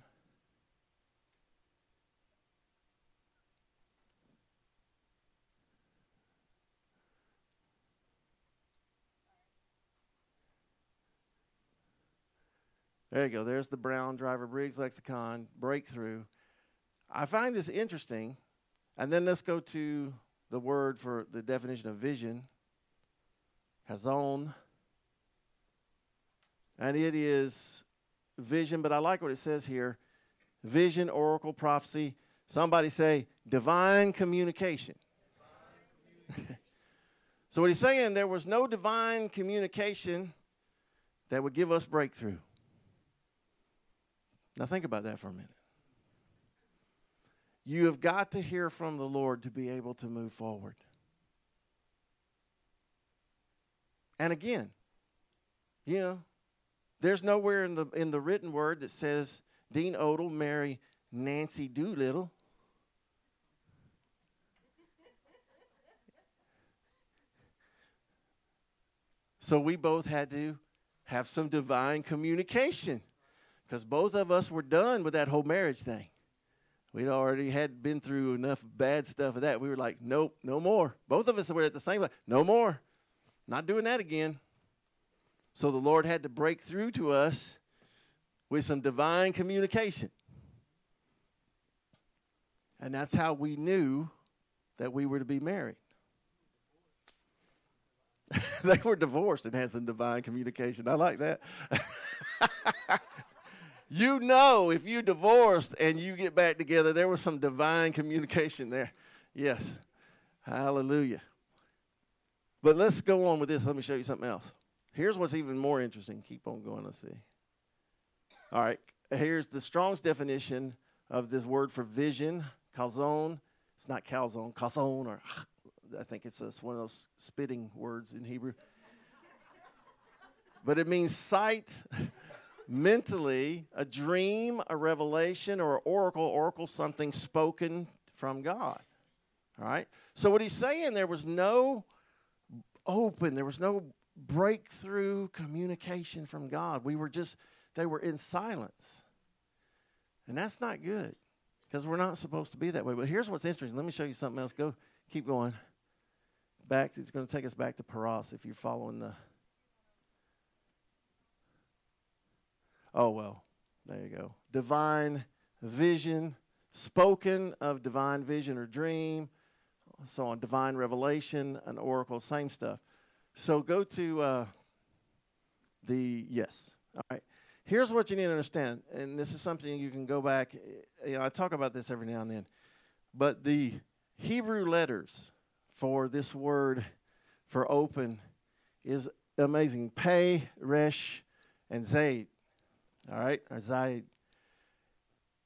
Speaker 2: There you go. There's the Brown Driver Briggs lexicon, breakthrough. I find this interesting. And then let's go to the word for the definition of vision, hazon. And it is vision, but I like what it says here. Vision, oracle, prophecy. Somebody say divine communication. Divine communication. So what he's saying, there was no divine communication that would give us breakthrough. Now think about that for a minute. You have got to hear from the Lord to be able to move forward. And again, you know, there's nowhere in the in the written word that says Dean Odell marry Nancy Doolittle. So we both had to have some divine communication because both of us were done with that whole marriage thing. We'd already had been through enough bad stuff of that. We were like, nope, no more. Both of us were at the same time. No more. Not doing that again. So the Lord had to break through to us with some divine communication. And that's how we knew that we were to be married. They were divorced and had some divine communication. I like that. You know, if you divorced and you get back together, there was some divine communication there. Yes. Hallelujah. But let's go on with this. Let me show you something else. Here's what's even more interesting. Keep on going. Let's see. All right. Here's the Strong's definition of this word for vision, calzone. It's not calzone, calzone, or I think it's, it's one of those spitting words in Hebrew. But it means sight. Mentally, a dream, a revelation, or an oracle, oracle, something spoken from God. All right? So what he's saying, there was no open, there was no breakthrough communication from God. We were just, they were in silence. And that's not good because we're not supposed to be that way. But here's what's interesting. Let me show you something else. Go, keep going. Back, it's going to take us back to paras if you're following the... Oh, well, there you go. Divine vision, spoken of divine vision or dream, so on, divine revelation, an oracle, same stuff. So go to uh, the, yes. All right. Here's what you need to understand, and this is something you can go back. You know, I talk about this every now and then, but the Hebrew letters for this word for open is amazing. Pei, Resh, and Zayd. All right, or Zayd.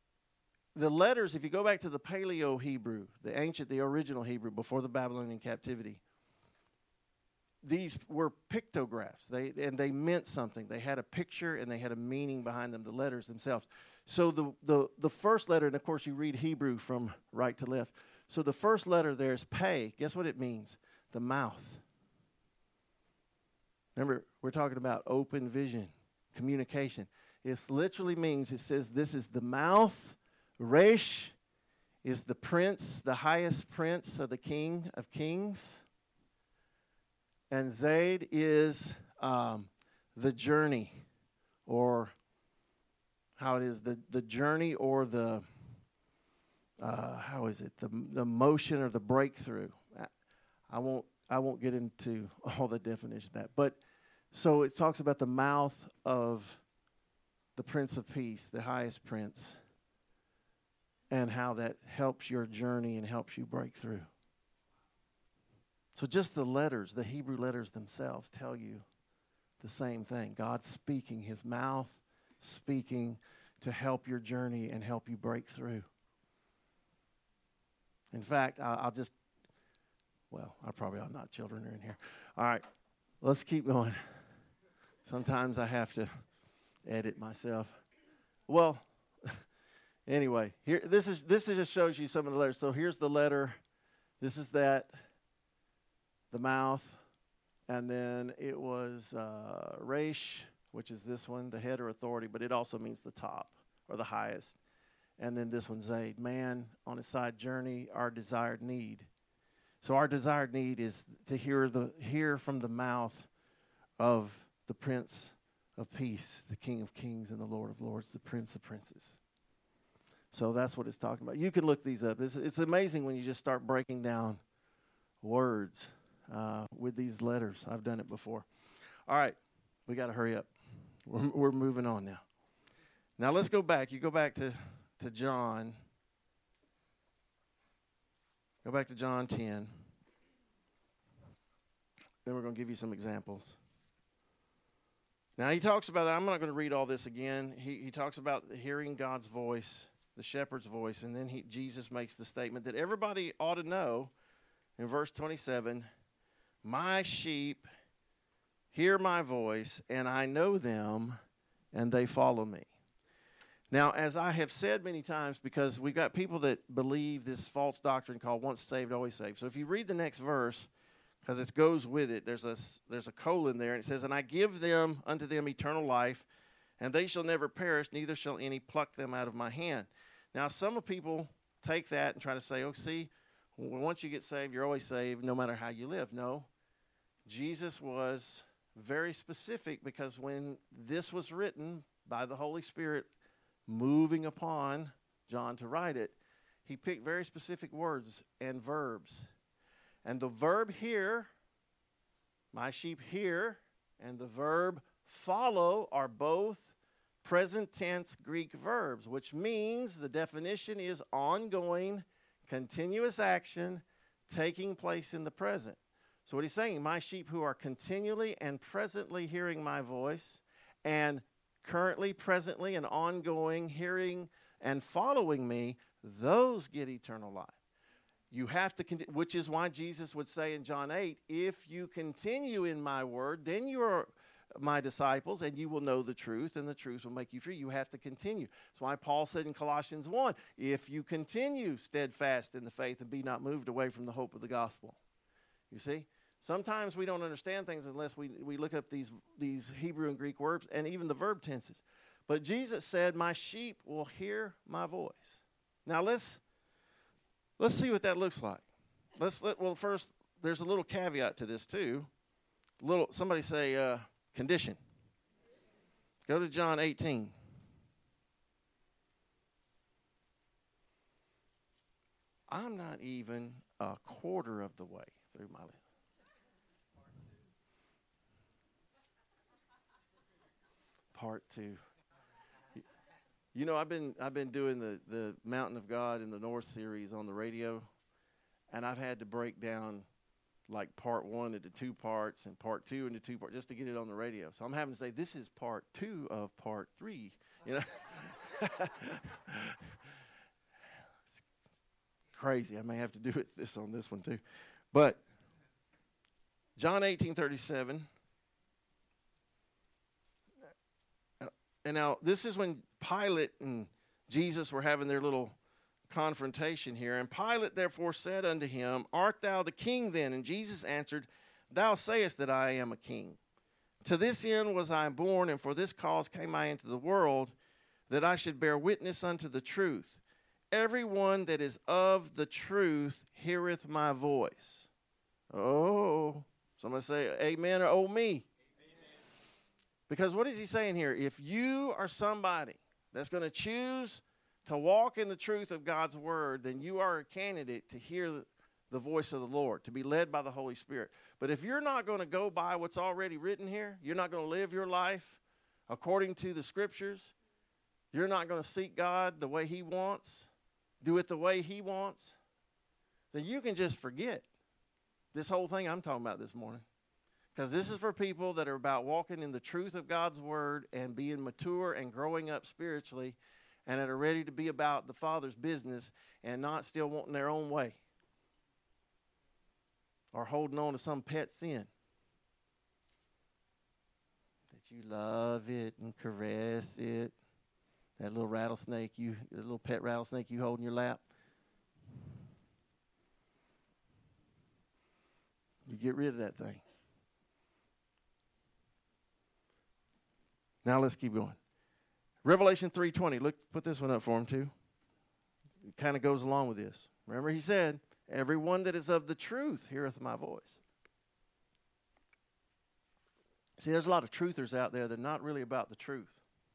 Speaker 2: the letters, if you go back to the Paleo Hebrew, the ancient, the original Hebrew before the Babylonian captivity, these were pictographs. They and they meant something. They had a picture and they had a meaning behind them, the letters themselves. So the the, the first letter, and of course you read Hebrew from right to left. So the first letter there is pei. Guess what it means? The mouth. Remember, we're talking about open vision, communication. It literally means, it says this is the mouth. Resh is the prince, the highest prince of the king of kings. And Zaid is um, the journey, or how it is, the, the journey or the, uh, how is it, the the motion or the breakthrough. I, I won't I won't get into all the definition of that. But so it talks about the mouth of the Prince of Peace, the highest prince, and how that helps your journey and helps you break through. So just the letters, the Hebrew letters themselves tell you the same thing. God speaking, his mouth speaking to help your journey and help you break through. In fact, I'll, I'll just, well, I probably ought not. Children are in here. All right, let's keep going. Sometimes I have to edit myself. Well, anyway, here this is this is just shows you some of the letters. So here's the letter. This is that. The mouth, and then it was uh, Resh, which is this one, the head or authority, but it also means the top or the highest. And then this one, Zaid, man on his side journey, our desired need. So our desired need is to hear the hear from the mouth of the Prince of Peace, the King of Kings and the Lord of Lords, the Prince of Princes. So that's what it's talking about. You can look these up. It's, it's amazing when you just start breaking down words uh, with these letters. I've done it before. All right, we got to hurry up. We're, we're moving on now. Now let's go back. You go back to, to John. Go back to John ten. Then we're going to give you some examples. Now he talks about, I'm not going to read all this again. He, he talks about hearing God's voice, the shepherd's voice, and then he, Jesus makes the statement that everybody ought to know in verse twenty-seven, my sheep hear my voice, and I know them, and they follow me. Now, as I have said many times, because we've got people that believe this false doctrine called once saved, always saved. So if you read the next verse, because it goes with it, there's a, there's a colon there, and it says, and I give them unto them eternal life, and they shall never perish, neither shall any pluck them out of my hand. Now, some of people take that and try to say, oh, see, once you get saved, you're always saved, no matter how you live. No, Jesus was very specific, because when this was written by the Holy Spirit moving upon John to write it, he picked very specific words and verbs. And the verb hear, my sheep hear, and the verb follow are both present tense Greek verbs, which means the definition is ongoing, continuous action taking place in the present. So what he's saying, my sheep who are continually and presently hearing my voice, and currently, presently, and ongoing hearing and following me, those get eternal life. You have to, continue, which is why Jesus would say in John eight, if you continue in my word, then you are my disciples, and you will know the truth, and the truth will make you free. You have to continue. That's why Paul said in Colossians one, if you continue steadfast in the faith and be not moved away from the hope of the gospel. You see? Sometimes we don't understand things unless we, we look up these, these Hebrew and Greek verbs and even the verb tenses. But Jesus said, my sheep will hear my voice. Now let's let's see what that looks like. Let's let well first there's a little caveat to this too. Little somebody say uh, condition. Go to John eighteen. I'm not even a quarter of the way through my list. Part two. You know, I've been I've been doing the, the Mountain of God in the North series on the radio, and I've had to break down like part one into two parts and part two into two parts just to get it on the radio. So I'm having to say this is part two of part three. You know, crazy. I may have to do it this on this one too. But John eighteen thirty-seven. And now this is when Pilate and Jesus were having their little confrontation here. And Pilate therefore said unto him, Art thou the king then? And Jesus answered, Thou sayest that I am a king. To this end was I born, and for this cause came I into the world, that I should bear witness unto the truth. Everyone that is of the truth heareth my voice. Oh, somebody say amen or oh me. Amen. Because what is he saying here? If you are somebody that's going to choose to walk in the truth of God's word, then you are a candidate to hear the, the voice of the Lord, to be led by the Holy Spirit. But if you're not going to go by what's already written here, you're not going to live your life according to the scriptures, you're not going to seek God the way he wants, do it the way he wants, then you can just forget this whole thing I'm talking about this morning. Because this is for people that are about walking in the truth of God's word and being mature and growing up spiritually, and that are ready to be about the Father's business and not still wanting their own way or holding on to some pet sin. That you love it and caress it. That little rattlesnake, you, the little pet rattlesnake you hold in your lap. You get rid of that thing. Now let's keep going. Revelation three twenty. Look, put this one up for him too. It kind of goes along with this. Remember he said, everyone that is of the truth heareth my voice. See, there's a lot of truthers out there that are not really about the truth.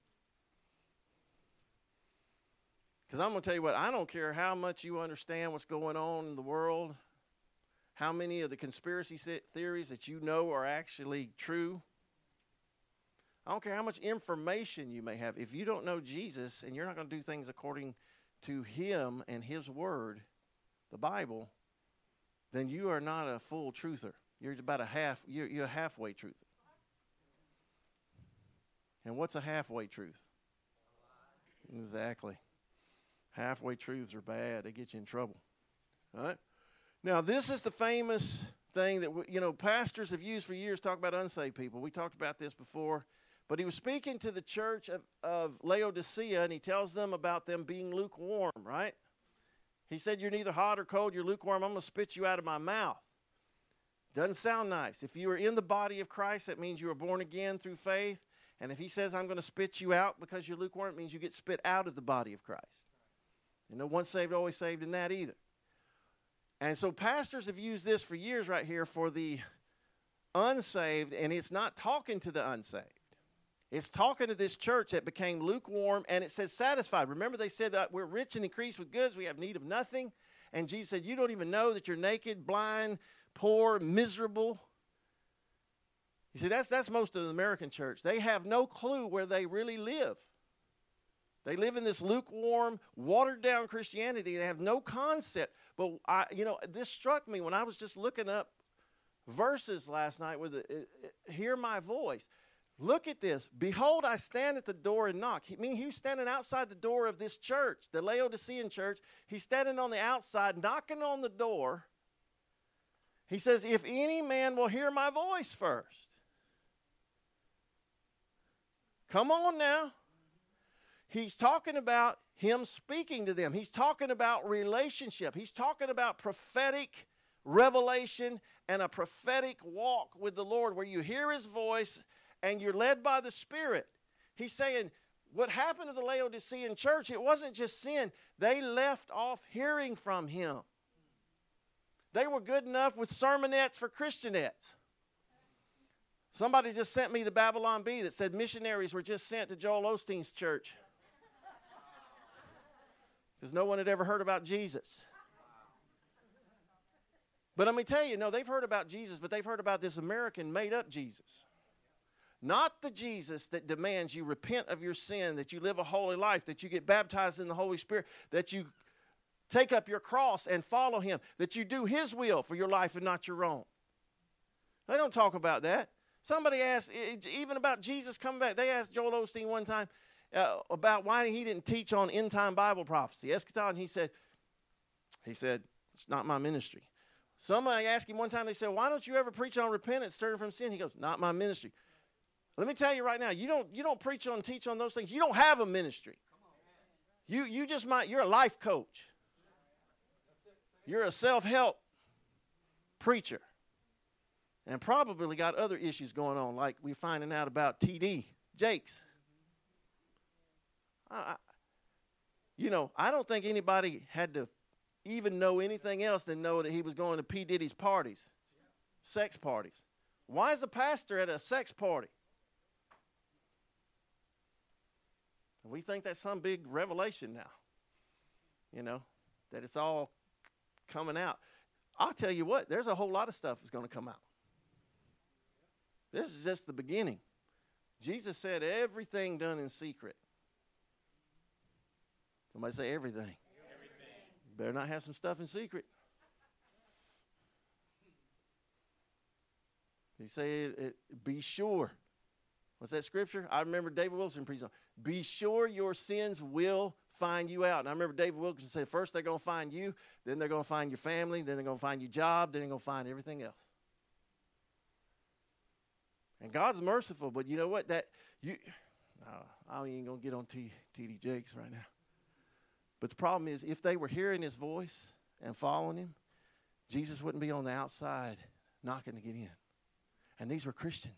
Speaker 2: Because I'm going to tell you what, I don't care how much you understand what's going on in the world, how many of the conspiracy theories that you know are actually true. I don't care how much information you may have. If you don't know Jesus and you're not going to do things according to him and his word, the Bible, then you are not a full truther. You're about a half, you're, you're a halfway truther. And what's a halfway truth? Exactly. Halfway truths are bad. They get you in trouble. All right? Now, this is the famous thing that, we, you know, pastors have used for years, talk about unsaved people. We talked about this before. But he was speaking to the church of, of Laodicea, and he tells them about them being lukewarm, right? He said, you're neither hot or cold, you're lukewarm, I'm going to spit you out of my mouth. Doesn't sound nice. If you are in the body of Christ, that means you are born again through faith. And if he says, I'm going to spit you out because you're lukewarm, it means you get spit out of the body of Christ. And no once saved, always saved in that either. And so pastors have used this for years right here for the unsaved, and it's not talking to the unsaved. It's talking to this church that became lukewarm, and it says satisfied. Remember they said that we're rich and increased with goods, we have need of nothing. And Jesus said, you don't even know that you're naked, blind, poor, miserable. You see, that's, that's most of the American church. They have no clue where they really live. They live in this lukewarm, watered-down Christianity. They have no concept. But, I, you know, this struck me when I was just looking up verses last night with the, it, it, hear my voice. Look at this. Behold, I stand at the door and knock. I mean, he was standing outside the door of this church, the Laodicean church. He's standing on the outside, knocking on the door. He says, if any man will hear my voice first. Come on now. He's talking about him speaking to them. He's talking about relationship. He's talking about prophetic revelation and a prophetic walk with the Lord where you hear his voice and you're led by the Spirit. He's saying what happened to the Laodicean church, it wasn't just sin. They left off hearing from him. They were good enough with sermonettes for Christianettes. Somebody just sent me the Babylon Bee that said missionaries were just sent to Joel Osteen's church because no one had ever heard about Jesus. But let me tell you, no, they've heard about Jesus, but they've heard about this American made-up Jesus. Not the Jesus that demands you repent of your sin, that you live a holy life, that you get baptized in the Holy Spirit, that you take up your cross and follow him, that you do his will for your life and not your own. They don't talk about that. Somebody asked, even about Jesus coming back, they asked Joel Osteen one time uh, about why he didn't teach on end-time Bible prophecy, eschatology, and he said, He said, it's not my ministry. Somebody asked him one time, they said, why don't you ever preach on repentance, turning from sin? He goes, not my ministry. Let me tell you right now, you don't you don't preach on, teach on those things. You don't have a ministry. You you just might, you're a life coach. You're a self-help preacher. And probably got other issues going on, like we're finding out about T D Jakes. I, you know, I don't think anybody had to even know anything else than know that he was going to P. Diddy's parties, sex parties. Why is a pastor at a sex party? We think that's some big revelation now, you know, that it's all coming out. I'll tell you what, there's a whole lot of stuff that's going to come out. This is just the beginning. Jesus said everything done in secret. Somebody say everything. Everything. Better not have some stuff in secret. He said, it, be sure. What's that scripture? I remember David Wilson preaching on. Be sure your sins will find you out. And I remember David Wilson said, first they're going to find you, then they're going to find your family, then they're going to find your job, then they're going to find everything else. And God's merciful, but you know what? That you, no, I ain't going to get on T D Jakes right now. But the problem is, if they were hearing his voice and following him, Jesus wouldn't be on the outside knocking to get in. And these were Christians.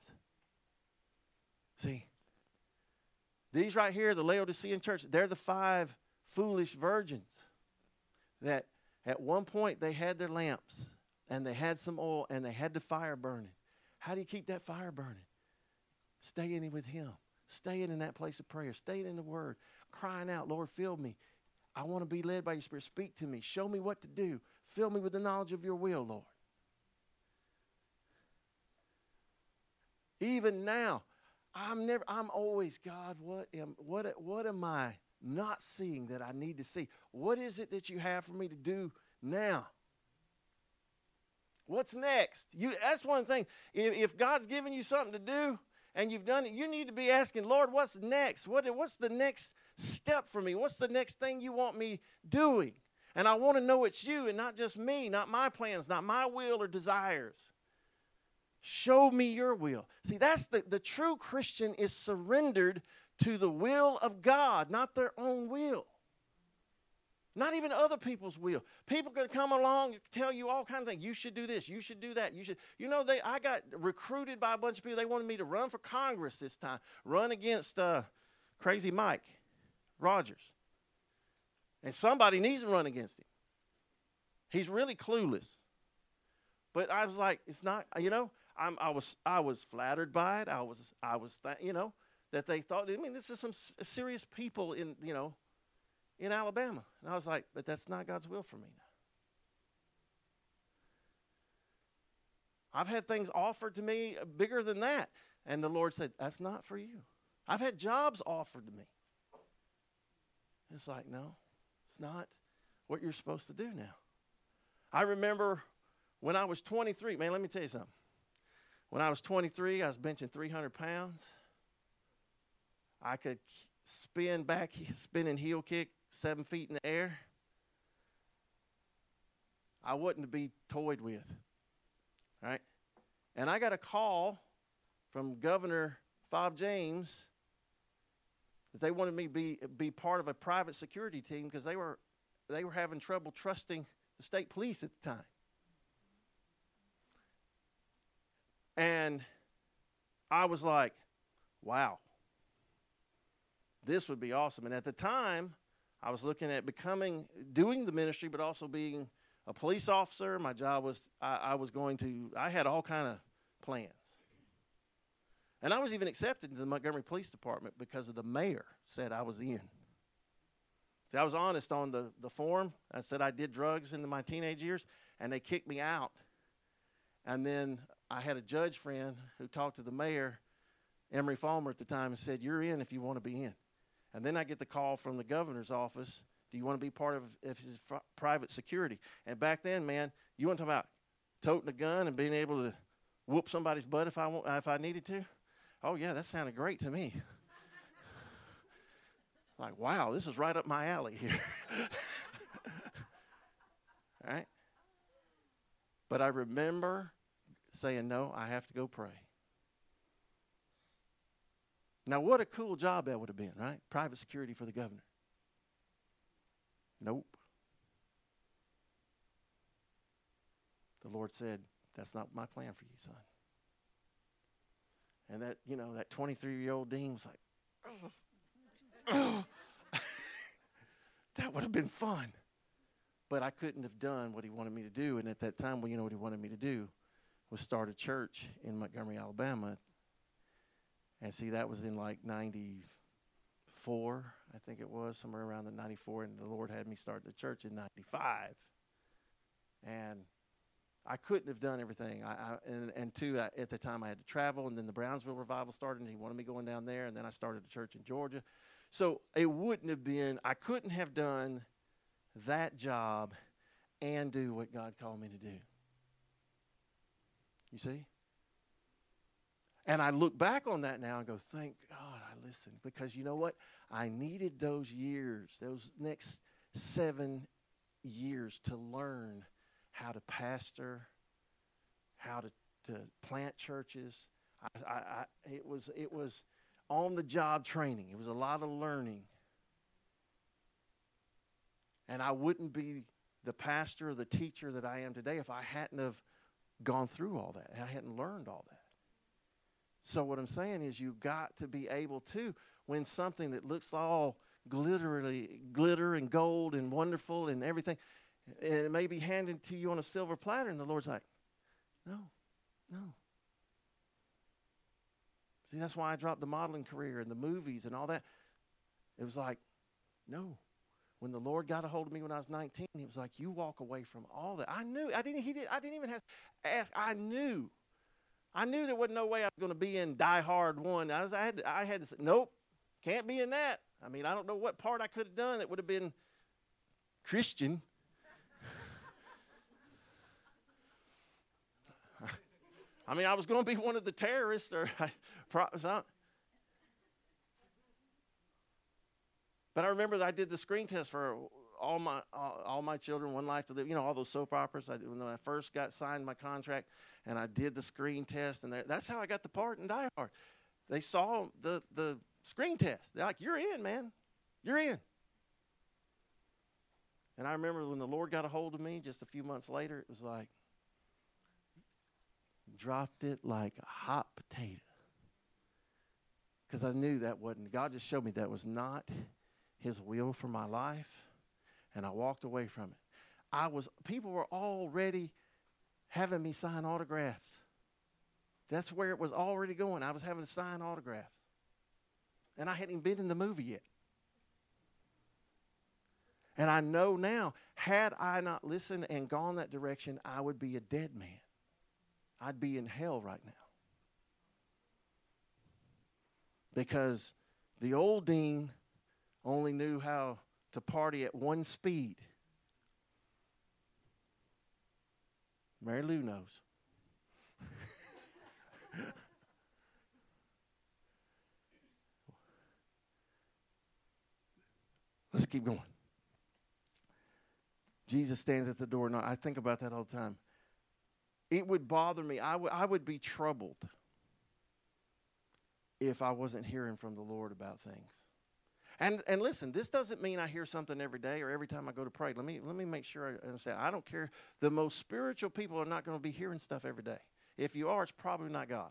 Speaker 2: See, these right here, the Laodicean church, they're the five foolish virgins that at one point they had their lamps and they had some oil and they had the fire burning. How do you keep that fire burning? Staying with him. Staying in that place of prayer. Staying in the word. Crying out, Lord, fill me. I want to be led by your Spirit. Speak to me. Show me what to do. Fill me with the knowledge of your will, Lord. Even now, I'm never, I'm always, God, what am, what, what am I not seeing that I need to see? What is it that you have for me to do now? What's next? You, that's one thing. If, if God's given you something to do and you've done it, you need to be asking, Lord, what's next? What, what's the next step for me? What's the next thing you want me doing? And I want to know it's you and not just me, not my plans, not my will or desires. Show me your will. See, that's the, the true Christian is surrendered to the will of God, not their own will. Not even other people's will. People could come along and tell you all kinds of things. You should do this. You should do that. You should. You know, they. I got recruited by a bunch of people. They wanted me to run for Congress this time. Run against uh, Crazy Mike Rogers. And somebody needs to run against him. He's really clueless. But I was like, it's not, you know, I'm, I was I was flattered by it. I was, I was, th- you know, that they thought, I mean, this is some s- serious people in, you know, in Alabama. And I was like, but that's not God's will for me now. I've had things offered to me bigger than that. And the Lord said, that's not for you. I've had jobs offered to me. It's like, no, it's not what you're supposed to do now. I remember when I was twenty-three, man, let me tell you something. When I was twenty-three, I was benching three hundred pounds. I could spin back, spinning heel kick seven feet in the air. I wasn't to be toyed with, right? And I got a call from Governor Fob James that they wanted me to be, be part of a private security team because they were they were having trouble trusting the state police at the time. And I was like, wow, this would be awesome. And at the time, I was looking at becoming, doing the ministry, but also being a police officer. My job was, I, I was going to, I had all kind of plans. And I was even accepted into the Montgomery Police Department because of the mayor said I was in. See, I was honest on the, the form. I said I did drugs in my teenage years, and they kicked me out. And then I had a judge friend who talked to the mayor, Emery Falmer at the time, and said, you're in if you want to be in. And then I get the call from the governor's office, do you want to be part of, of his fr- private security? And back then, man, you want to talk about toting a gun and being able to whoop somebody's butt if I, want, if I needed to? Oh, yeah, that sounded great to me. Like, wow, this is right up my alley here. All right? But I remember saying, no, I have to go pray. Now, what a cool job that would have been, right? Private security for the governor. Nope. The Lord said, that's not my plan for you, son. And that, you know, that twenty-three-year-old Dean was like, oh, oh. That would have been fun. But I couldn't have done what he wanted me to do. And at that time, well, you know what he wanted me to do was start a church in Montgomery, Alabama. And see, that was in like ninety-four, I think it was, somewhere around the ninety-four. And the Lord had me start the church in ninety-five. And I couldn't have done everything. I, I and, and two, I, at the time I had to travel, and then the Brownsville revival started, and he wanted me going down there, and then I started a church in Georgia. So it wouldn't have been, I couldn't have done that job and do what God called me to do. You see? And I look back on that now and go, thank God I listened. Because you know what? I needed those years, those next seven years to learn how to pastor, how to, to plant churches. I, I, I, it was it was on-the-job training. It was a lot of learning. And I wouldn't be the pastor or the teacher that I am today if I hadn't have gone through all that. I hadn't learned all that. So what I'm saying is you've got to be able to, when something that looks all glitterly, glitter and gold and wonderful and everything, and it may be handed to you on a silver platter, and the Lord's like, no, no. See, that's why I dropped the modeling career and the movies and all that. It was like, no. When the Lord got a hold of me when I was nineteen, he was like, you walk away from all that. I knew. I didn't, he did, I didn't even have to ask. I knew. I knew there wasn't no way I was going to be in Die Hard one. I, was, I, had to, I had to say, nope, can't be in that. I mean, I don't know what part I could have done that would have been Christian. I mean, I was going to be one of the terrorists. or But I remember that I did the screen test for all my all, all my children, One Life to Live. You know, all those soap operas. I, when I first got signed my contract, and I did the screen test, and that's how I got the part in Die Hard. They saw the the screen test. They're like, "You're in, man. You're in." And I remember when the Lord got a hold of me just a few months later, it was like, dropped it like a hot potato. Because I knew that wasn't, God just showed me that was not his will for my life, and I walked away from it. I was, people were already having me sign autographs. That's where it was already going. I was having to sign autographs. And I hadn't even been in the movie yet. And I know now, had I not listened and gone that direction, I would be a dead man. I'd be in hell right now. Because the old Dean only knew how to party at one speed. Mary Lou knows. Let's keep going. Jesus stands at the door. Now, I think about that all the time. It would bother me. I, w- I would be troubled if I wasn't hearing from the Lord about things. And and listen, this doesn't mean I hear something every day or every time I go to pray. Let me let me make sure I understand. I don't care. The most spiritual people are not going to be hearing stuff every day. If you are, it's probably not God.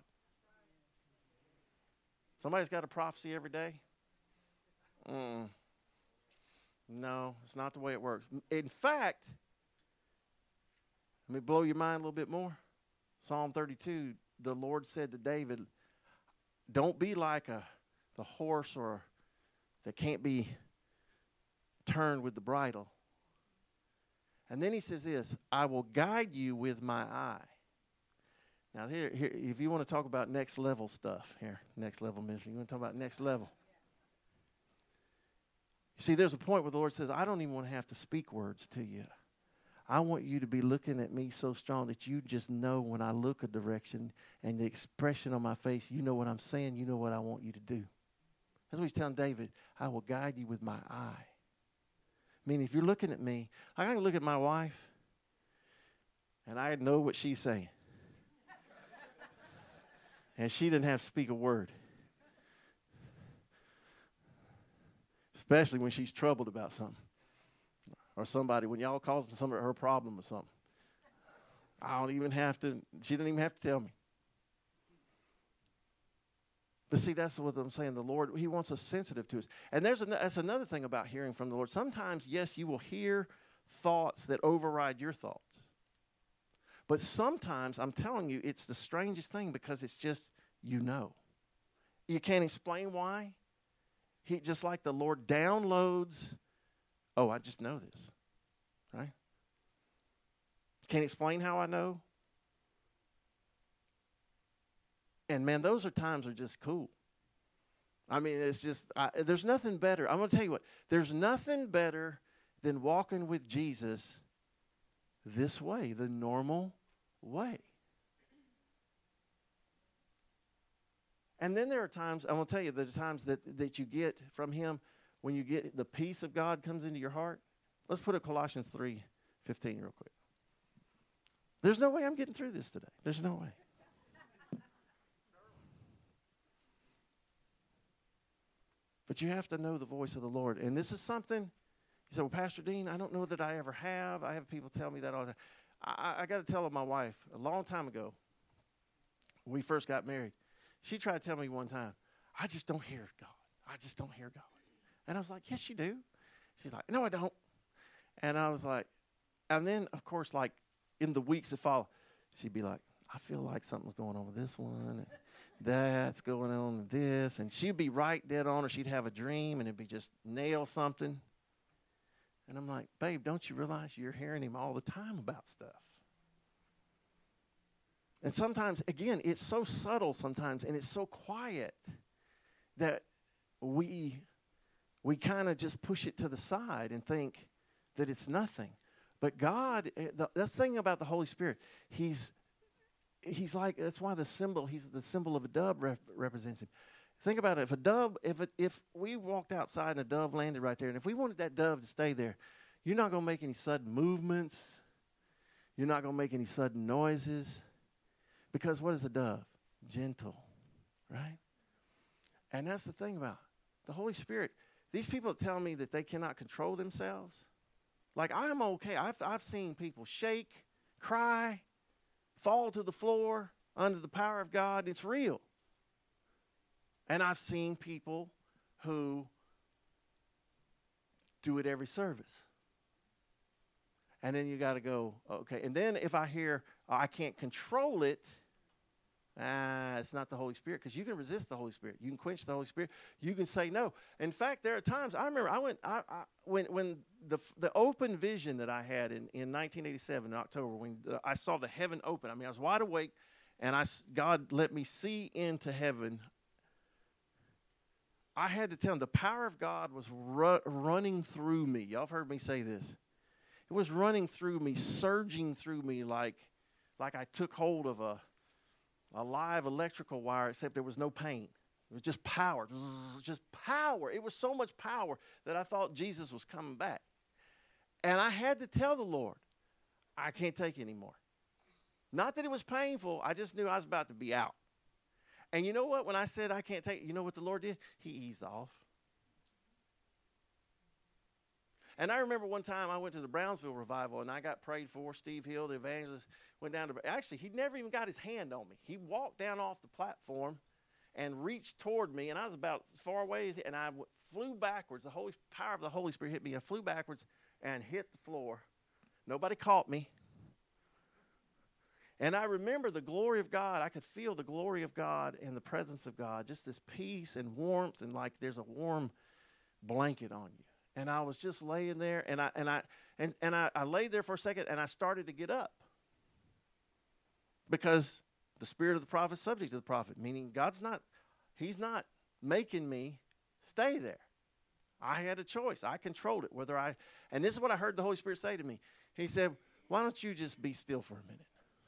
Speaker 2: Somebody's got a prophecy every day? Mm. No, it's not the way it works. In fact, let me blow your mind a little bit more. Psalm thirty-two, the Lord said to David, don't be like a the horse or that can't be turned with the bridle. And then he says this, I will guide you with my eye. Now, here, here, if you want to talk about next level stuff, here, next level ministry, you want to talk about next level. You see, there's a point where the Lord says, I don't even want to have to speak words to you. I want you to be looking at me so strong that you just know when I look a direction and the expression on my face, you know what I'm saying, you know what I want you to do. That's what he's telling David. I will guide you with my eye. I mean, if you're looking at me, I can look at my wife And I know what she's saying. And she didn't have to speak a word. Especially when she's troubled about something. Or somebody, when y'all causing some of her problem or something. I don't even have to, she didn't even have to tell me. But see, that's what I'm saying. The Lord, he wants us sensitive to us. And there's an, that's another thing about hearing from the Lord. Sometimes, yes, you will hear thoughts that override your thoughts. But sometimes, I'm telling you, it's the strangest thing because it's just, you know. You can't explain why. He, just like the Lord downloads, oh, I just know this, right? Can't explain how I know. And, man, those are times are just cool. I mean, it's just, I, there's nothing better. I'm going to tell you what. There's nothing better than walking with Jesus this way, the normal way. And then there are times, I'm going to tell you, there's times that, that you get from him when you get the peace of God comes into your heart. Let's put it Colossians three fifteen real quick. There's no way I'm getting through this today. There's no way. But you have to know the voice of the Lord. And this is something, you say, well, Pastor Dean, I don't know that I ever have. I have people tell me that all the time. I, I got to tell my wife, a long time ago, when we first got married, she tried to tell me one time, I just don't hear God. I just don't hear God. And I was like, yes, you do. She's like, no, I don't. And I was like, and then, of course, like in the weeks that follow, she'd be like, I feel like something's going on with this one. And that's going on with this. And she'd be right dead on, or she'd have a dream and it'd be just nail something. And I'm like, babe, don't you realize you're hearing him all the time about stuff? And sometimes, again, it's so subtle sometimes, and it's so quiet that we we kind of just push it to the side and think that it's nothing. But God, the, that's the thing about the Holy Spirit. He's he's like, that's why the symbol, he's the symbol of a dove rep, represents him. Think about it. If a dove, if it, if we walked outside and a dove landed right there, and if we wanted that dove to stay there, you're not going to make any sudden movements. You're not going to make any sudden noises. Because what is a dove? Gentle, right? And that's the thing about the Holy Spirit. These people tell me that they cannot control themselves. Like, I'm okay. I've, I've seen people shake, cry, fall to the floor under the power of God. It's real. And I've seen people who do it every service. And then you got to go, okay. And then if I hear, oh, I can't control it, ah, it's not the Holy Spirit. Because you can resist the Holy Spirit. You can quench the Holy Spirit. You can say no. In fact, there are times, I remember I went, I, I, when when the the open vision that I had in, in nineteen eighty-seven in October, when uh, I saw the heaven open. I mean, I was wide awake, and I, God let me see into heaven. I had to tell him the power of God was ru- running through me. Y'all have heard me say this. It was running through me, surging through me like, like I took hold of a, a live electrical wire, except there was no pain. It was just power, just power. It was so much power that I thought Jesus was coming back. And I had to tell the Lord, I can't take it anymore. Not that it was painful. I just knew I was about to be out. And you know what? When I said I can't take it, you know what the Lord did? He eased off. And I remember one time I went to the Brownsville revival, and I got prayed for. Steve Hill, the evangelist, went down to, actually, he never even got his hand on me. He walked down off the platform and reached toward me, and I was about as far away, as, and I w- flew backwards. The Holy power of the Holy Spirit hit me. I flew backwards and hit the floor. Nobody caught me. And I remember the glory of God. I could feel the glory of God and the presence of God, just this peace and warmth, and like there's a warm blanket on you. And I was just laying there, and I and I and, and I, I laid there for a second, and I started to get up. Because the spirit of the prophet is subject to the prophet, meaning God's not, he's not making me stay there. I had a choice. I controlled it. Whether I, and this is what I heard the Holy Spirit say to me. He said, why don't you just be still for a minute?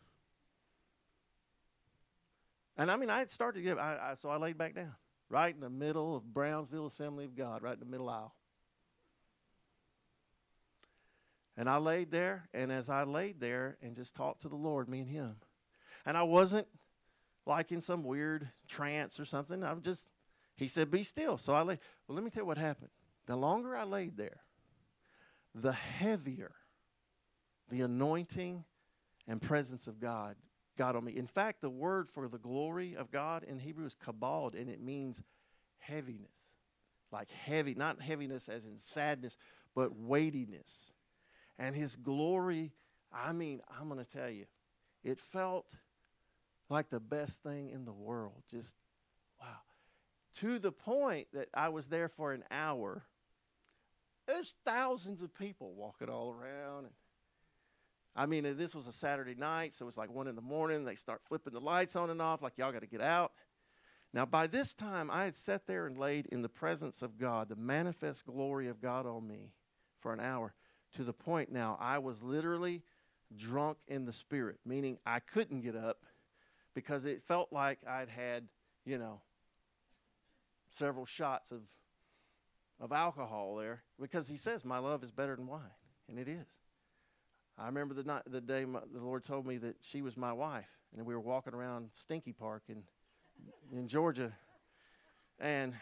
Speaker 2: And I mean, I had started to get, I, I, so I laid back down, right in the middle of Brownsville Assembly of God, right in the middle aisle. And I laid there, and as I laid there and just talked to the Lord, me and him, and I wasn't like in some weird trance or something. I'm just, he said, be still. So I lay. Well, let me tell you what happened. The longer I laid there, the heavier the anointing and presence of God got on me. In fact, the word for the glory of God in Hebrew is kabod, and it means heaviness. Like heavy, not heaviness as in sadness, but weightiness. And his glory, I mean, I'm going to tell you, it felt like the best thing in the world. Just, wow. To the point that I was there for an hour. There's thousands of people walking all around. And I mean, this was a Saturday night, so it was like one in the morning. They start flipping the lights on and off, like y'all got to get out. Now, by this time, I had sat there and laid in the presence of God, the manifest glory of God on me for an hour, to the point now I was literally drunk in the spirit, meaning I couldn't get up because it felt like I'd had, you know, several shots of of alcohol there, because he says my love is better than wine, and it is. I remember the night, the day my, the Lord told me that she was my wife, and we were walking around Stinky Park in in Georgia, and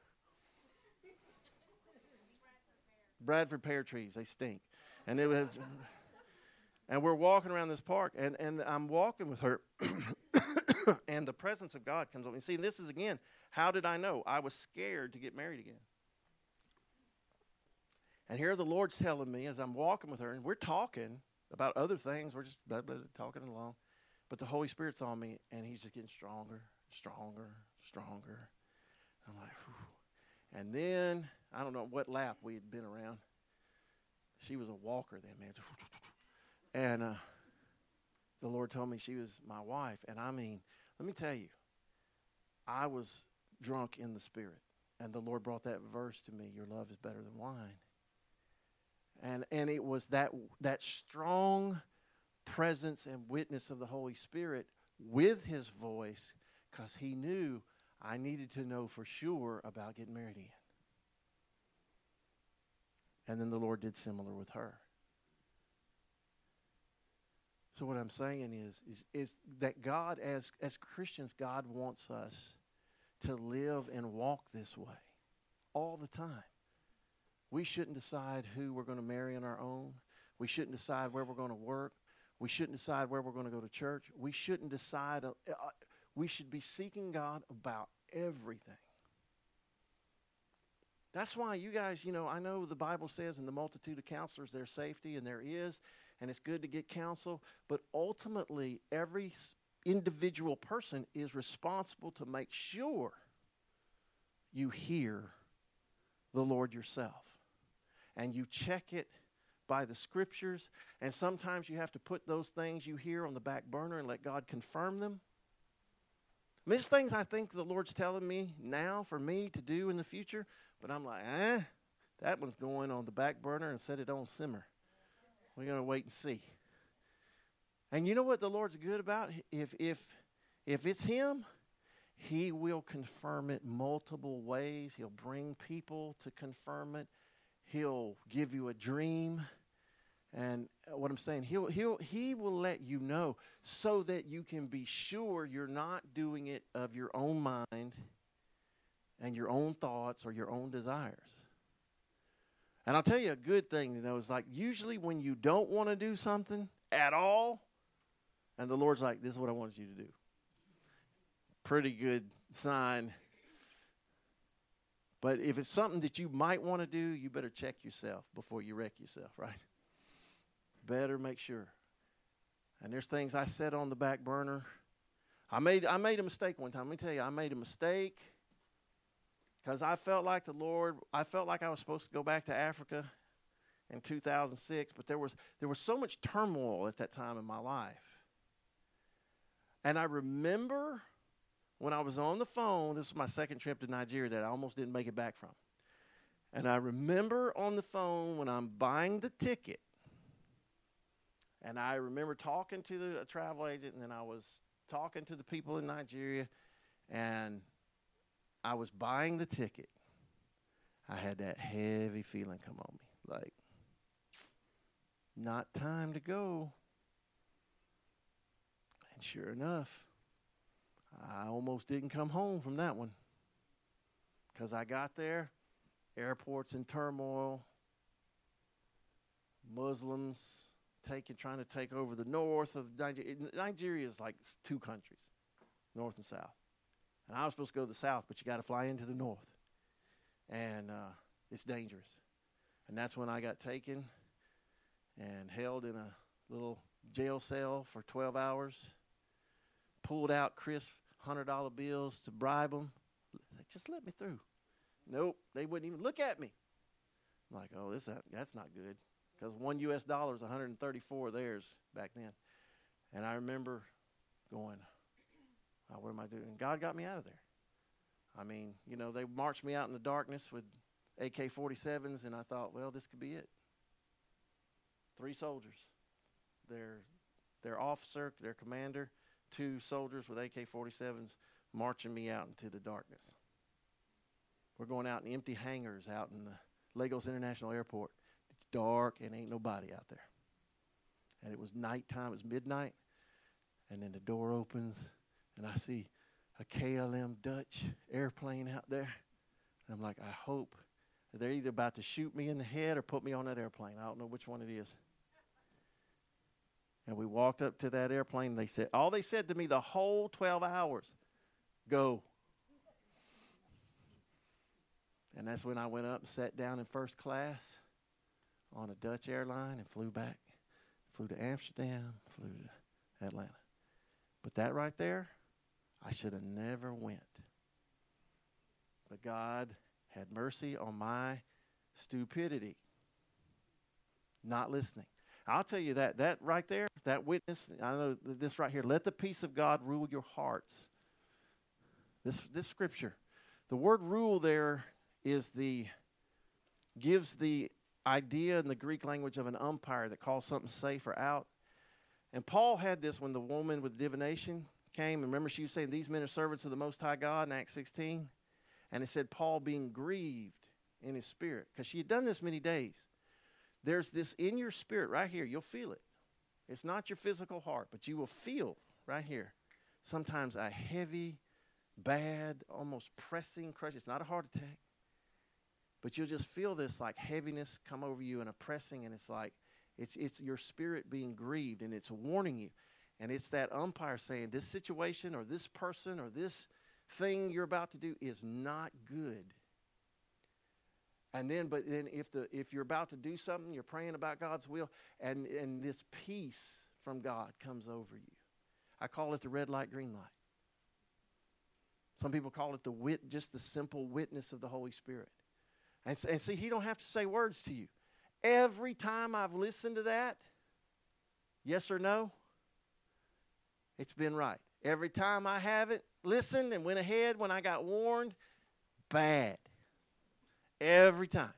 Speaker 2: Bradford pear trees, they stink, and it was, and we're walking around this park, and and I'm walking with her, and the presence of God comes on me. See, this is again, how did I know? I was scared to get married again. And here the Lord's telling me as I'm walking with her, and we're talking about other things. We're just blah, blah, blah, talking along. But the Holy Spirit's on me, and he's just getting stronger, stronger, stronger. I'm like, whew. And then, I don't know what lap we had been around. She was a walker then, man. And uh, the Lord told me she was my wife. And I mean, let me tell you, I was drunk in the Spirit. And the Lord brought that verse to me, your love is better than wine. And and it was that that strong presence and witness of the Holy Spirit with his voice, because he knew I needed to know for sure about getting married again. And then the Lord did similar with her. So what I'm saying is, is, is that God, as, as Christians, God wants us to live and walk this way all the time. We shouldn't decide who we're going to marry on our own. We shouldn't decide where we're going to work. We shouldn't decide where we're going to go to church. We shouldn't decide. Uh, uh, we should be seeking God about everything. That's why you guys, you know, I know the Bible says in the multitude of counselors there's safety, and there is, and it's good to get counsel. But ultimately, every individual person is responsible to make sure you hear the Lord yourself. And you check it by the scriptures. And sometimes you have to put those things you hear on the back burner and let God confirm them. I mean, there's things I think the Lord's telling me now for me to do in the future. But I'm like, eh, that one's going on the back burner and set it on simmer. We're going to wait and see. And you know what the Lord's good about? If, if, if it's him, he will confirm it multiple ways. He'll bring people to confirm it. He'll give you a dream. And what I'm saying, he'll, he'll, he will let you know so that you can be sure you're not doing it of your own mind and your own thoughts or your own desires. And I'll tell you a good thing to know is like usually when you don't want to do something at all, and the Lord's like, this is what I wanted you to do. Pretty good sign. But if it's something that you might want to do, you better check yourself before you wreck yourself, right? Better make sure. And there's things I said on the back burner. I made I made a mistake one time. Let me tell you, I made a mistake because I felt like the Lord, I felt like I was supposed to go back to Africa in two thousand six, but there was there was so much turmoil at that time in my life. And I remember when I was on the phone, this was my second trip to Nigeria that I almost didn't make it back from. And I remember on the phone when I'm buying the ticket, and I remember talking to the travel agent, and then I was talking to the people in Nigeria, and I was buying the ticket. I had that heavy feeling come on me, like, not time to go. And sure enough, I almost didn't come home from that one. Because I got there, airport's in turmoil, Muslims taking, trying to take over the north of Nigeria. Nigeria is like two countries, north and south. And I was supposed to go to the south, but you got to fly into the north. And uh, it's dangerous. And that's when I got taken and held in a little jail cell for twelve hours, pulled out crisp one hundred dollar bills to bribe them. Just let me through. Nope, they wouldn't even look at me. I'm like, oh, this that's not good. Because one U S dollar is one hundred thirty-four of theirs back then. And I remember going, oh, what am I doing? God got me out of there. I mean, you know, they marched me out in the darkness with A K forty-sevens, and I thought, well, this could be it. Three soldiers. Their, their officer, their commander, two soldiers with A K forty-sevens marching me out into the darkness. We're going out in empty hangars out in the Lagos International Airport. It's dark and ain't nobody out there. And it was nighttime. It was midnight. And then the door opens, and I see a K L M Dutch airplane out there. And I'm like, I hope they're either about to shoot me in the head or put me on that airplane. I don't know which one it is. And we walked up to that airplane, and they said, all they said to me the whole twelve hours, go. And that's when I went up and sat down in first class on a Dutch airline and flew back. Flew to Amsterdam, flew to Atlanta. But that right there, I should have never went. But God had mercy on my stupidity, not listening. I'll tell you that, that right there, that witness, I know this right here, let the peace of God rule your hearts. This, this scripture, the word rule there is the, gives the idea in the Greek language of an umpire that calls something safe or out. And Paul had this when the woman with divination came. And remember, she was saying, these men are servants of the Most High God in Acts sixteen. And it said, Paul being grieved in his spirit. Because she had done this many days. There's this in your spirit right here. You'll feel it. It's not your physical heart, but you will feel right here. Sometimes a heavy, bad, almost pressing crush. It's not a heart attack. But you'll just feel this like heaviness come over you and a pressing, and it's like it's it's your spirit being grieved, and it's warning you. And it's that umpire saying this situation or this person or this thing you're about to do is not good. And then, but then if the if you're about to do something, you're praying about God's will, and, and this peace from God comes over you. I call it the red light, green light. Some people call it the wit, just the simple witness of the Holy Spirit. And, and see, he don't have to say words to you. Every time I've listened to that, yes or no, it's been right. Every time I haven't listened and went ahead when I got warned, bad. Every time.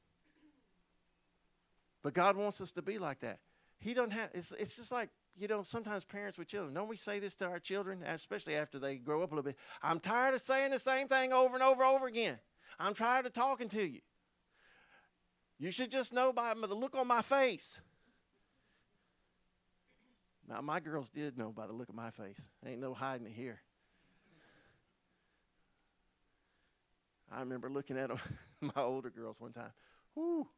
Speaker 2: But God wants us to be like that. He don't have, it's, it's just like, you know, sometimes parents with children, don't we say this to our children, especially after they grow up a little bit? I'm tired of saying the same thing over and over and over again. I'm tired of talking to you. You should just know by the look on my face. Now, my girls did know by the look of my face. Ain't no hiding it here. I remember looking at them, my older girls one time. Whoo.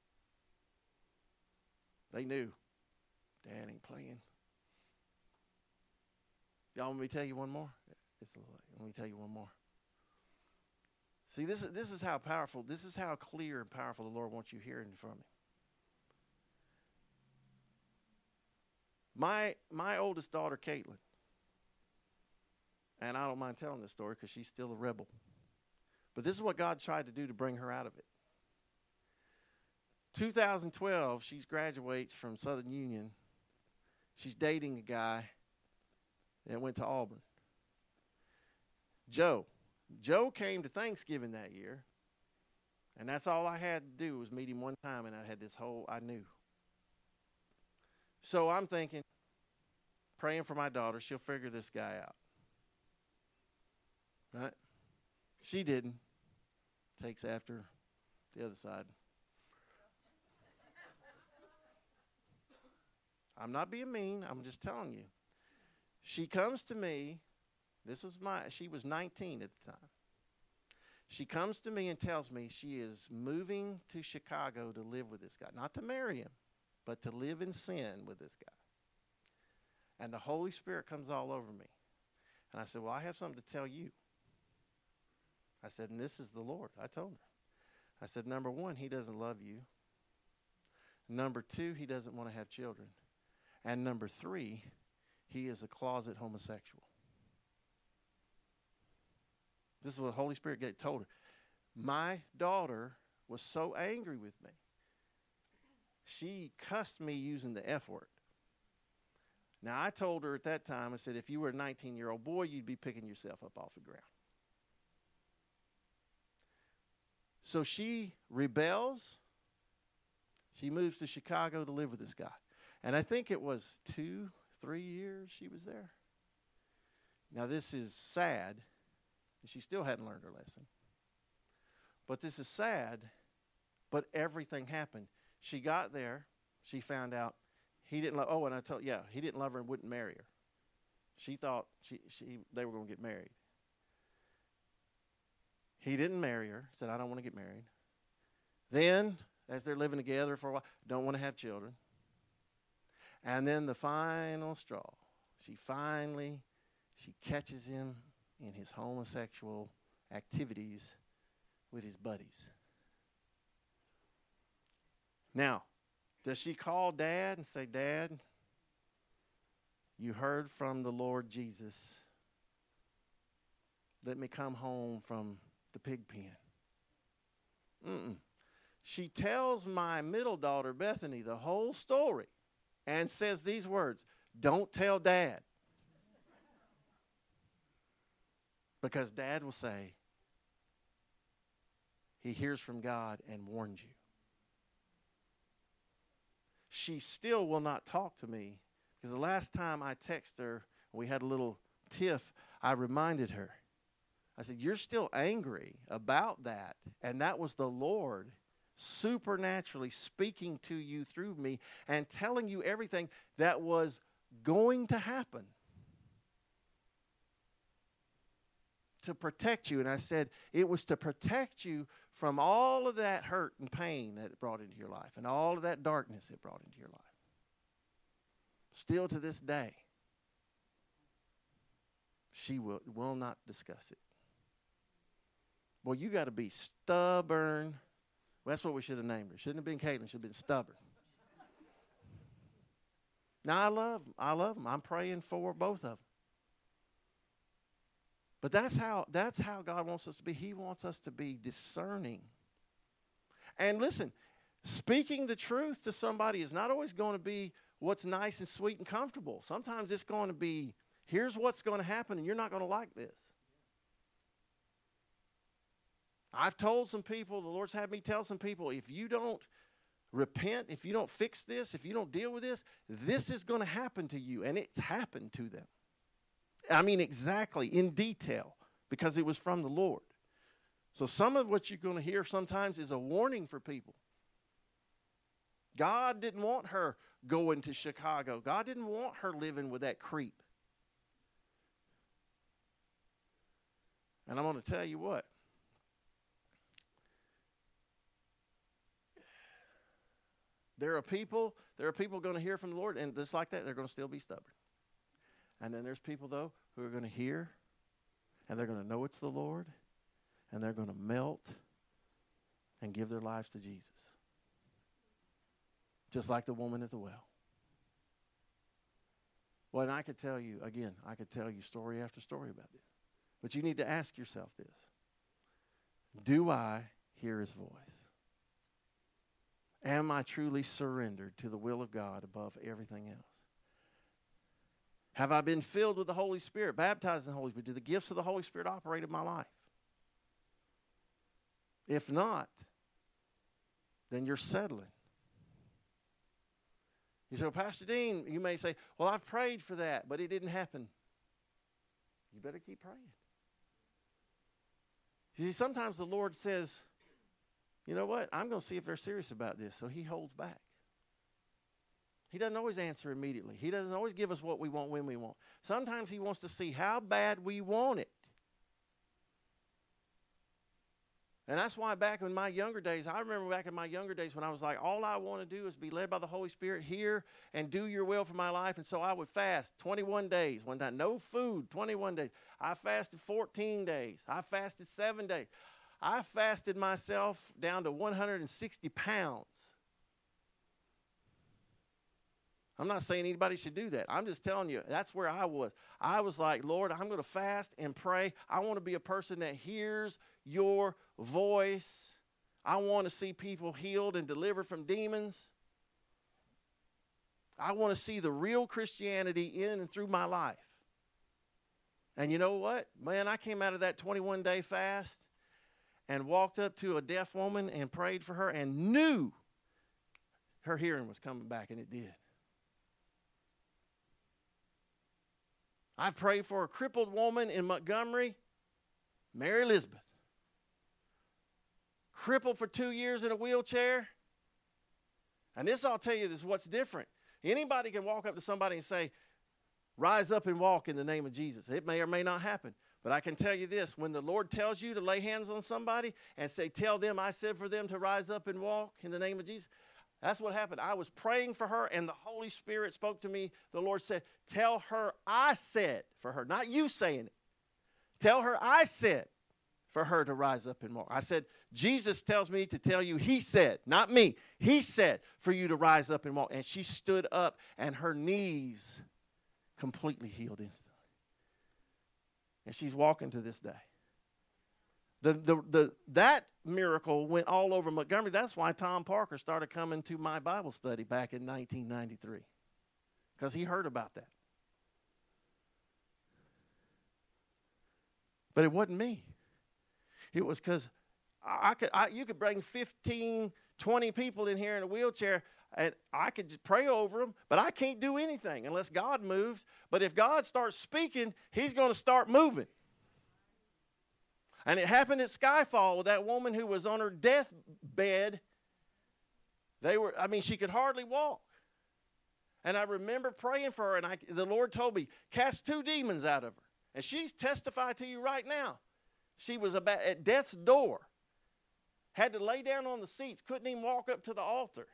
Speaker 2: They knew. Dad ain't playing. Y'all want me to tell you one more? It's a little late. Let me tell you one more. See, this is, this is how powerful, this is how clear and powerful the Lord wants you hearing from him. My, my oldest daughter, Caitlin, and I don't mind telling this story because she's still a rebel, but this is what God tried to do to bring her out of it. two thousand twelve, she graduates from Southern Union. She's dating a guy that went to Auburn. Joe. Joe came to Thanksgiving that year, and that's all I had to do was meet him one time, and I had this whole, I knew. So I'm thinking, praying for my daughter, she'll figure this guy out. Right? She didn't. Takes after the other side. I'm not being mean. I'm just telling you. She comes to me. This was my, she was nineteen at the time. She comes to me and tells me she is moving to Chicago to live with this guy. Not to marry him, but to live in sin with this guy. And the Holy Spirit comes all over me. And I said, well, I have something to tell you. I said, and this is the Lord. I told her. I said, number one, he doesn't love you. Number two, he doesn't want to have children. And number three, he is a closet homosexual. This is what the Holy Spirit told her. My daughter was so angry with me. She cussed me using the F word. Now, I told her at that time, I said, if you were a nineteen-year-old boy, you'd be picking yourself up off the ground. So she rebels. She moves to Chicago to live with this guy. And I think it was two, three years she was there. Now, this is sad. She still hadn't learned her lesson. But this is sad, but everything happened. She got there. She found out he didn't love, oh, and I told, yeah, he didn't love her and wouldn't marry her. She thought she, she they were going to get married. He didn't marry her. Said, I don't want to get married. Then, as they're living together for a while, don't want to have children. And then the final straw. She finally, she catches him in his homosexual activities with his buddies. Now, does she call Dad and say, Dad, you heard from the Lord Jesus. Let me come home from the pig pen. Mm-mm. She tells my middle daughter, Bethany, the whole story and says these words, don't tell Dad. Because Dad will say, he hears from God and warns you. She still will not talk to me because the last time I texted her, we had a little tiff, I reminded her. I said, you're still angry about that. And that was the Lord supernaturally speaking to you through me and telling you everything that was going to happen to protect you. And I said, it was to protect you from all of that hurt and pain that it brought into your life and all of that darkness it brought into your life. Still to this day, she will, will not discuss it. Well, you got to be stubborn. Well, that's what we should have named her. Shouldn't have been Caitlin. Should have been stubborn. Now, I love them. I love them. I'm praying for both of them. But that's how, that's how God wants us to be. He wants us to be discerning. And listen, speaking the truth to somebody is not always going to be what's nice and sweet and comfortable. Sometimes it's going to be, here's what's going to happen, and you're not going to like this. I've told some people, the Lord's had me tell some people, if you don't repent, if you don't fix this, if you don't deal with this, this is going to happen to you. And it's happened to them. I mean, exactly, in detail, because it was from the Lord. So some of what you're going to hear sometimes is a warning for people. God didn't want her going to Chicago. God didn't want her living with that creep. And I'm going to tell you what. There are people, there are people going to hear from the Lord, and just like that, they're going to still be stubborn. And then there's people, though, who are going to hear, and they're going to know it's the Lord, and they're going to melt and give their lives to Jesus. Just like the woman at the well. Well, and I could tell you, again, I could tell you story after story about this. But you need to ask yourself this. Do I hear his voice? Am I truly surrendered to the will of God above everything else? Have I been filled with the Holy Spirit, baptized in the Holy Spirit? Do the gifts of the Holy Spirit operate in my life? If not, then you're settling. You say, well, Pastor Dean, you may say, well, I've prayed for that, but it didn't happen. You better keep praying. You see, sometimes the Lord says, you know what? I'm going to see if they're serious about this. So he holds back. He doesn't always answer immediately. He doesn't always give us what we want when we want. Sometimes he wants to see how bad we want it. And that's why back in my younger days, I remember back in my younger days when I was like, all I want to do is be led by the Holy Spirit here and do your will for my life. And so I would fast twenty-one days. One time, no food, twenty-one days. I fasted fourteen days. I fasted seven days. I fasted myself down to one hundred sixty pounds. I'm not saying anybody should do that. I'm just telling you, that's where I was. I was like, Lord, I'm going to fast and pray. I want to be a person that hears your voice. I want to see people healed and delivered from demons. I want to see the real Christianity in and through my life. And you know what? Man, I came out of that twenty-one day fast and walked up to a deaf woman and prayed for her and knew her hearing was coming back, and it did. I prayed for a crippled woman in Montgomery, Mary Elizabeth. Crippled for two years in a wheelchair. And this, I'll tell you, this is what's different. Anybody can walk up to somebody and say, rise up and walk in the name of Jesus. It may or may not happen. But I can tell you this, when the Lord tells you to lay hands on somebody and say, tell them I said for them to rise up and walk in the name of Jesus, that's what happened. I was praying for her, and the Holy Spirit spoke to me. The Lord said, tell her I said for her, not you saying it. Tell her I said for her to rise up and walk. I said, Jesus tells me to tell you he said, not me. He said for you to rise up and walk. And she stood up, and her knees completely healed instantly. And she's walking to this day. The, the, the, that miracle went all over Montgomery. That's why Tom Parker started coming to my Bible study back in nineteen ninety-three, because he heard about that. But it wasn't me. It was because I, I could, I, you could bring fifteen, twenty people in here in a wheelchair, and I could just pray over them, but I can't do anything unless God moves. But if God starts speaking, he's going to start moving. And it happened at Skyfall with that woman who was on her deathbed. They were, I mean, she could hardly walk. And I remember praying for her, and I, the Lord told me, cast two demons out of her. And she's testified to you right now. She was about at death's door. Had to lay down on the seats. Couldn't even walk up to the altar.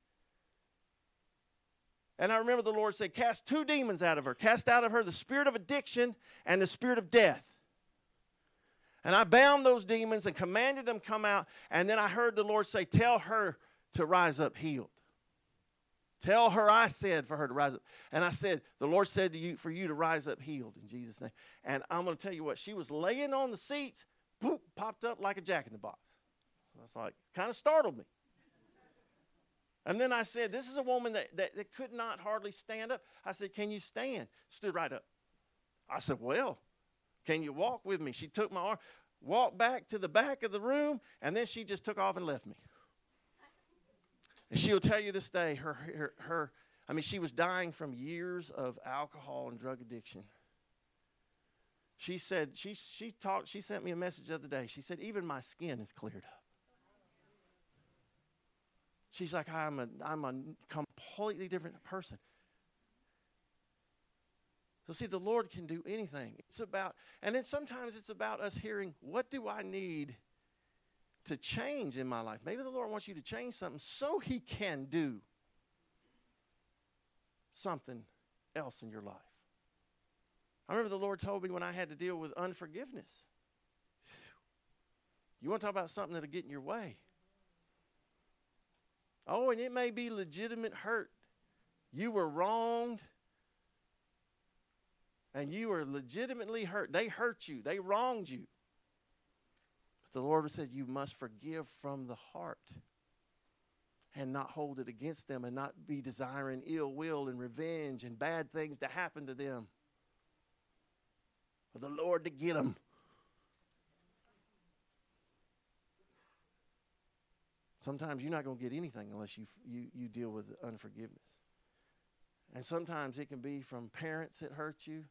Speaker 2: And I remember the Lord said, cast two demons out of her. Cast out of her the spirit of addiction and the spirit of death. And I bound those demons and commanded them come out. And then I heard the Lord say, tell her to rise up healed. Tell her I said for her to rise up. And I said, the Lord said to you, for you to rise up healed in Jesus' name. And I'm going to tell you what, she was laying on the seats, boop, popped up like a jack in the box. That's like, kind of startled me. And then I said, this is a woman that, that, that could not hardly stand up. I said, can you stand? Stood right up. I said, well, can you walk with me? She took my arm, walked back to the back of the room, and then she just took off and left me. And she'll tell you this day, her, her, her, I mean, she was dying from years of alcohol and drug addiction. She said, she, she talked, she sent me a message the other day. She said, even my skin is cleared up. She's like, I'm a, I'm a completely different person. So see, the Lord can do anything. It's about, and then sometimes it's about us hearing, what do I need to change in my life? Maybe the Lord wants you to change something so he can do something else in your life. I remember the Lord told me when I had to deal with unforgiveness. You want to talk about something that'll get in your way. Oh, and it may be legitimate hurt. You were wronged. And you were legitimately hurt. They hurt you. They wronged you. But the Lord said you must forgive from the heart and not hold it against them and not be desiring ill will and revenge and bad things to happen to them. For the Lord to get them. Sometimes you're not going to get anything unless you, you, you deal with unforgiveness. And sometimes it can be from parents that hurt you,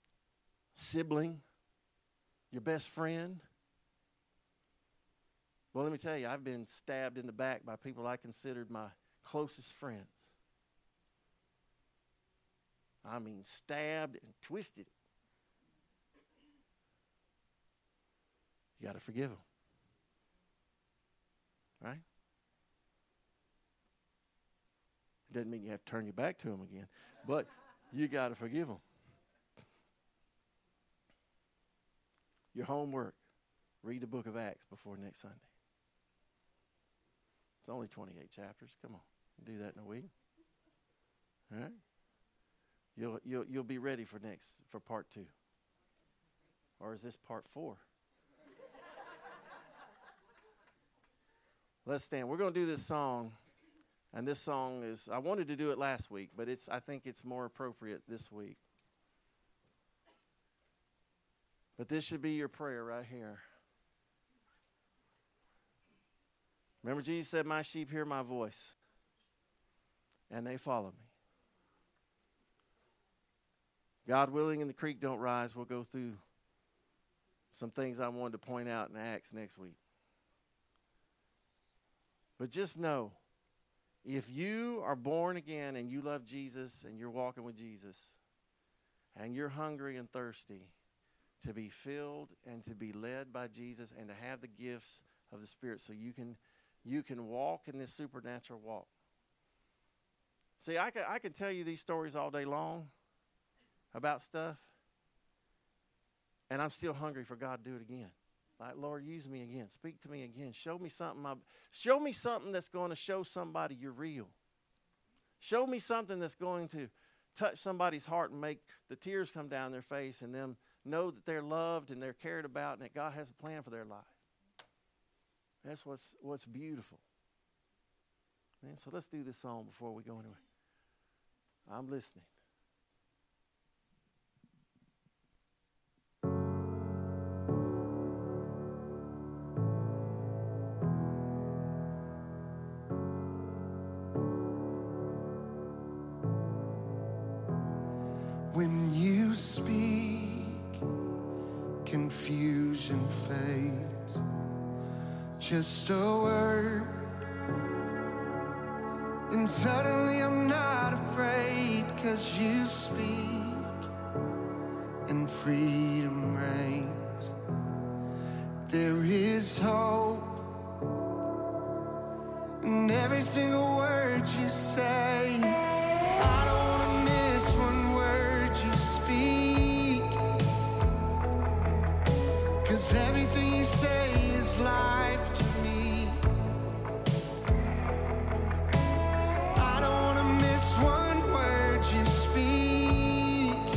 Speaker 2: sibling, your best friend. Well, let me tell you, I've been stabbed in the back by people I considered my closest friends. I mean, stabbed and twisted. You got to forgive them. Right? It doesn't mean you have to turn your back to them again, but you got to forgive them. Your homework, read the book of Acts before next Sunday. It's only twenty-eight chapters. Come on, you do that in a week. All right? You'll you'll you'll be ready for next for part two. Or is this part four? Let's stand. We're going to do this song, and this song is, I wanted to do it last week, but it's I think it's more appropriate this week. But this should be your prayer right here. Remember, Jesus said, my sheep hear my voice, and they follow me. God willing, and the creek don't rise, we'll go through some things I wanted to point out in Acts next week. But just know, if you are born again and you love Jesus and you're walking with Jesus, and you're hungry and thirsty to be filled and to be led by Jesus and to have the gifts of the Spirit so you can you can walk in this supernatural walk. See, I can, I can tell you these stories all day long about stuff, and I'm still hungry for God to do it again. Like, Lord, use me again. Speak to me again. Show me something. I, show me something that's going to show somebody you're real. Show me something that's going to touch somebody's heart and make the tears come down their face and them know that they're loved and they're cared about and that God has a plan for their life. That's what's what's beautiful. Man, so let's do this song before we go anywhere. I'm listening.
Speaker 3: When you speak, confusion fades. Just a word, and suddenly I'm not afraid, 'cause you speak, and freedom reigns. There is hope in every single word you say. I don't wanna miss one word you speak, 'cause everything you say is life to me. I don't wanna miss one word you speak.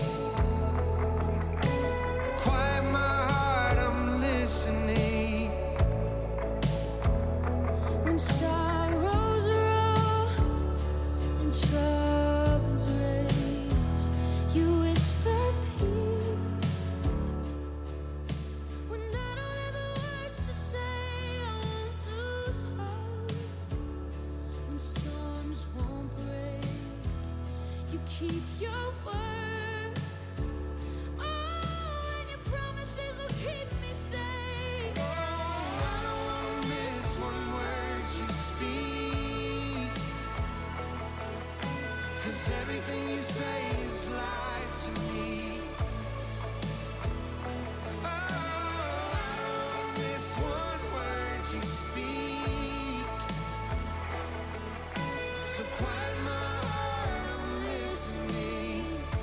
Speaker 3: Quiet my heart, I'm listening.
Speaker 4: When sorrows roll and troubles rage, you whisper peace. When I don't have the words to say, I won't lose hope. When storms won't break, you keep your word. Oh, and your promises will keep me safe.
Speaker 3: I don't wanna miss one word you speak, 'cause everything you say is life to me. Oh, I don't wanna miss one word you speak. So quiet my heart, I'm listening.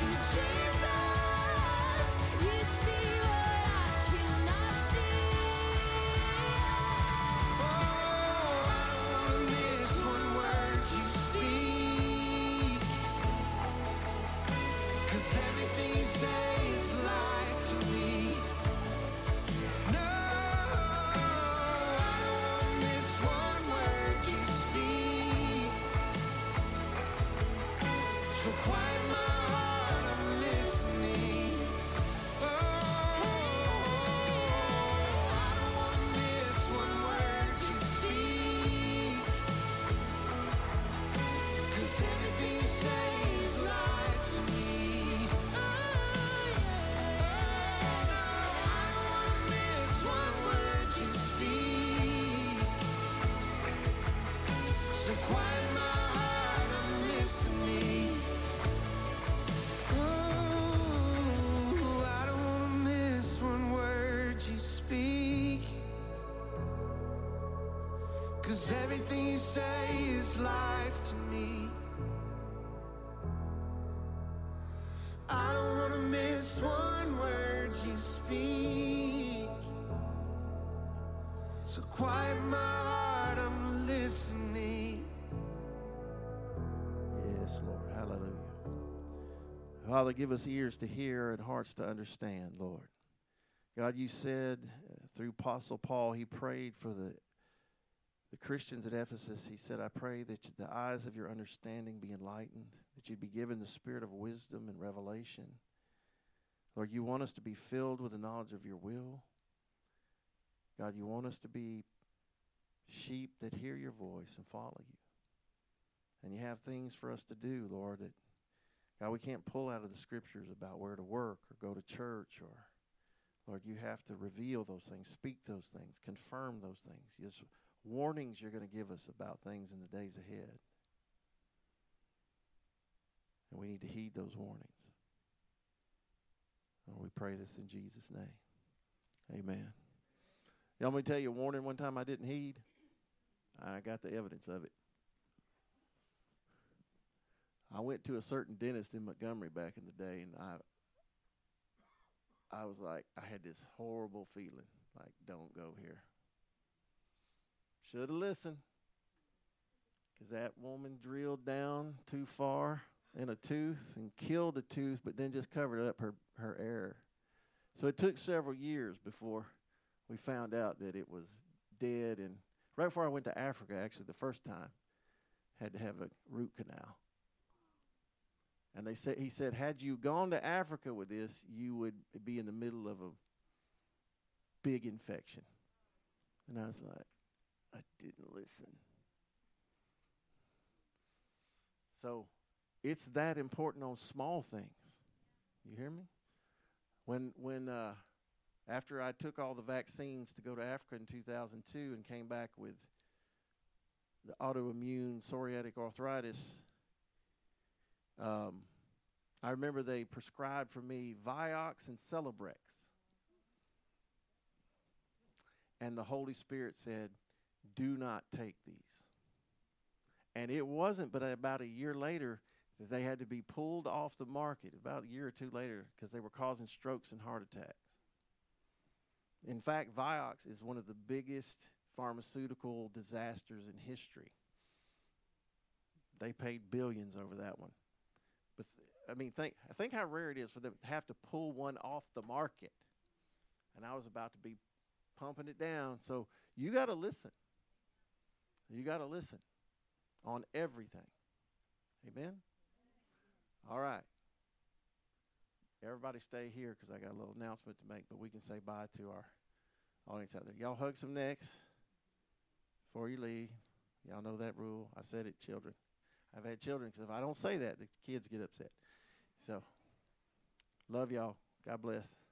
Speaker 4: Jesus, you see what I cannot see.
Speaker 3: Oh, I don't wanna miss one word you speak, 'cause everything you say is life to me. No, I don't wanna miss one word you speak. So quiet my heart, I'm listening. Oh, I don't wanna miss one word you speak, 'cause everything you say is life to me. Oh, I don't wanna miss one word you speak. So quiet my heart, I'm listening. Oh, I don't wanna miss one word you speak, 'cause everything you say is life to me. I don't wanna miss one word you speak. So quiet my heart, I'm listening.
Speaker 2: Yes, Lord. Hallelujah. Father, give us ears to hear and hearts to understand, Lord. God, you said uh, through Apostle Paul, he prayed for the, the Christians at Ephesus. He said, I pray that you- the eyes of your understanding be enlightened, that you'd be given the spirit of wisdom and revelation. Lord, you want us to be filled with the knowledge of your will. God, you want us to be sheep that hear your voice and follow you. And you have things for us to do, Lord, that, God, we can't pull out of the scriptures about where to work or go to church, or, Lord, you have to reveal those things, speak those things, confirm those things. Yes, warnings you're going to give us about things in the days ahead. And we need to heed those warnings. Lord, we pray this in Jesus' name. Amen. Y'all want me to tell you a warning one time I didn't heed? I got the evidence of it. I went to a certain dentist in Montgomery back in the day, and I I was like, I had this horrible feeling, like, don't go here. Should have listened, because that woman drilled down too far in a tooth and killed the tooth, but then just covered up her, her error. So it took several years before we found out that it was dead. And right before I went to Africa, actually, the first time, had to have a root canal. And they said, he said, had you gone to Africa with this, you would be in the middle of a big infection. And I was like, I didn't listen. So it's that important on small things. You hear me? When when uh, after I took all the vaccines to go to Africa in two thousand two and came back with the autoimmune psoriatic arthritis, um, I remember they prescribed for me Vioxx and Celebrex. And the Holy Spirit said, do not take these. And it wasn't but about a year later that they had to be pulled off the market, about a year or two later, because they were causing strokes and heart attacks. In fact, Vioxx is one of the biggest pharmaceutical disasters in history. They paid billions over that one. But th- I mean, think think how rare it is for them to have to pull one off the market. And I was about to be pumping it down. So you got to listen. You got to listen on everything. Amen? All right. Everybody stay here because I got a little announcement to make, but we can say bye to our audience out there. Y'all hug some necks before you leave. Y'all know that rule. I said it, children. I've had children, because if I don't say that, the kids get upset. So, love y'all. God bless.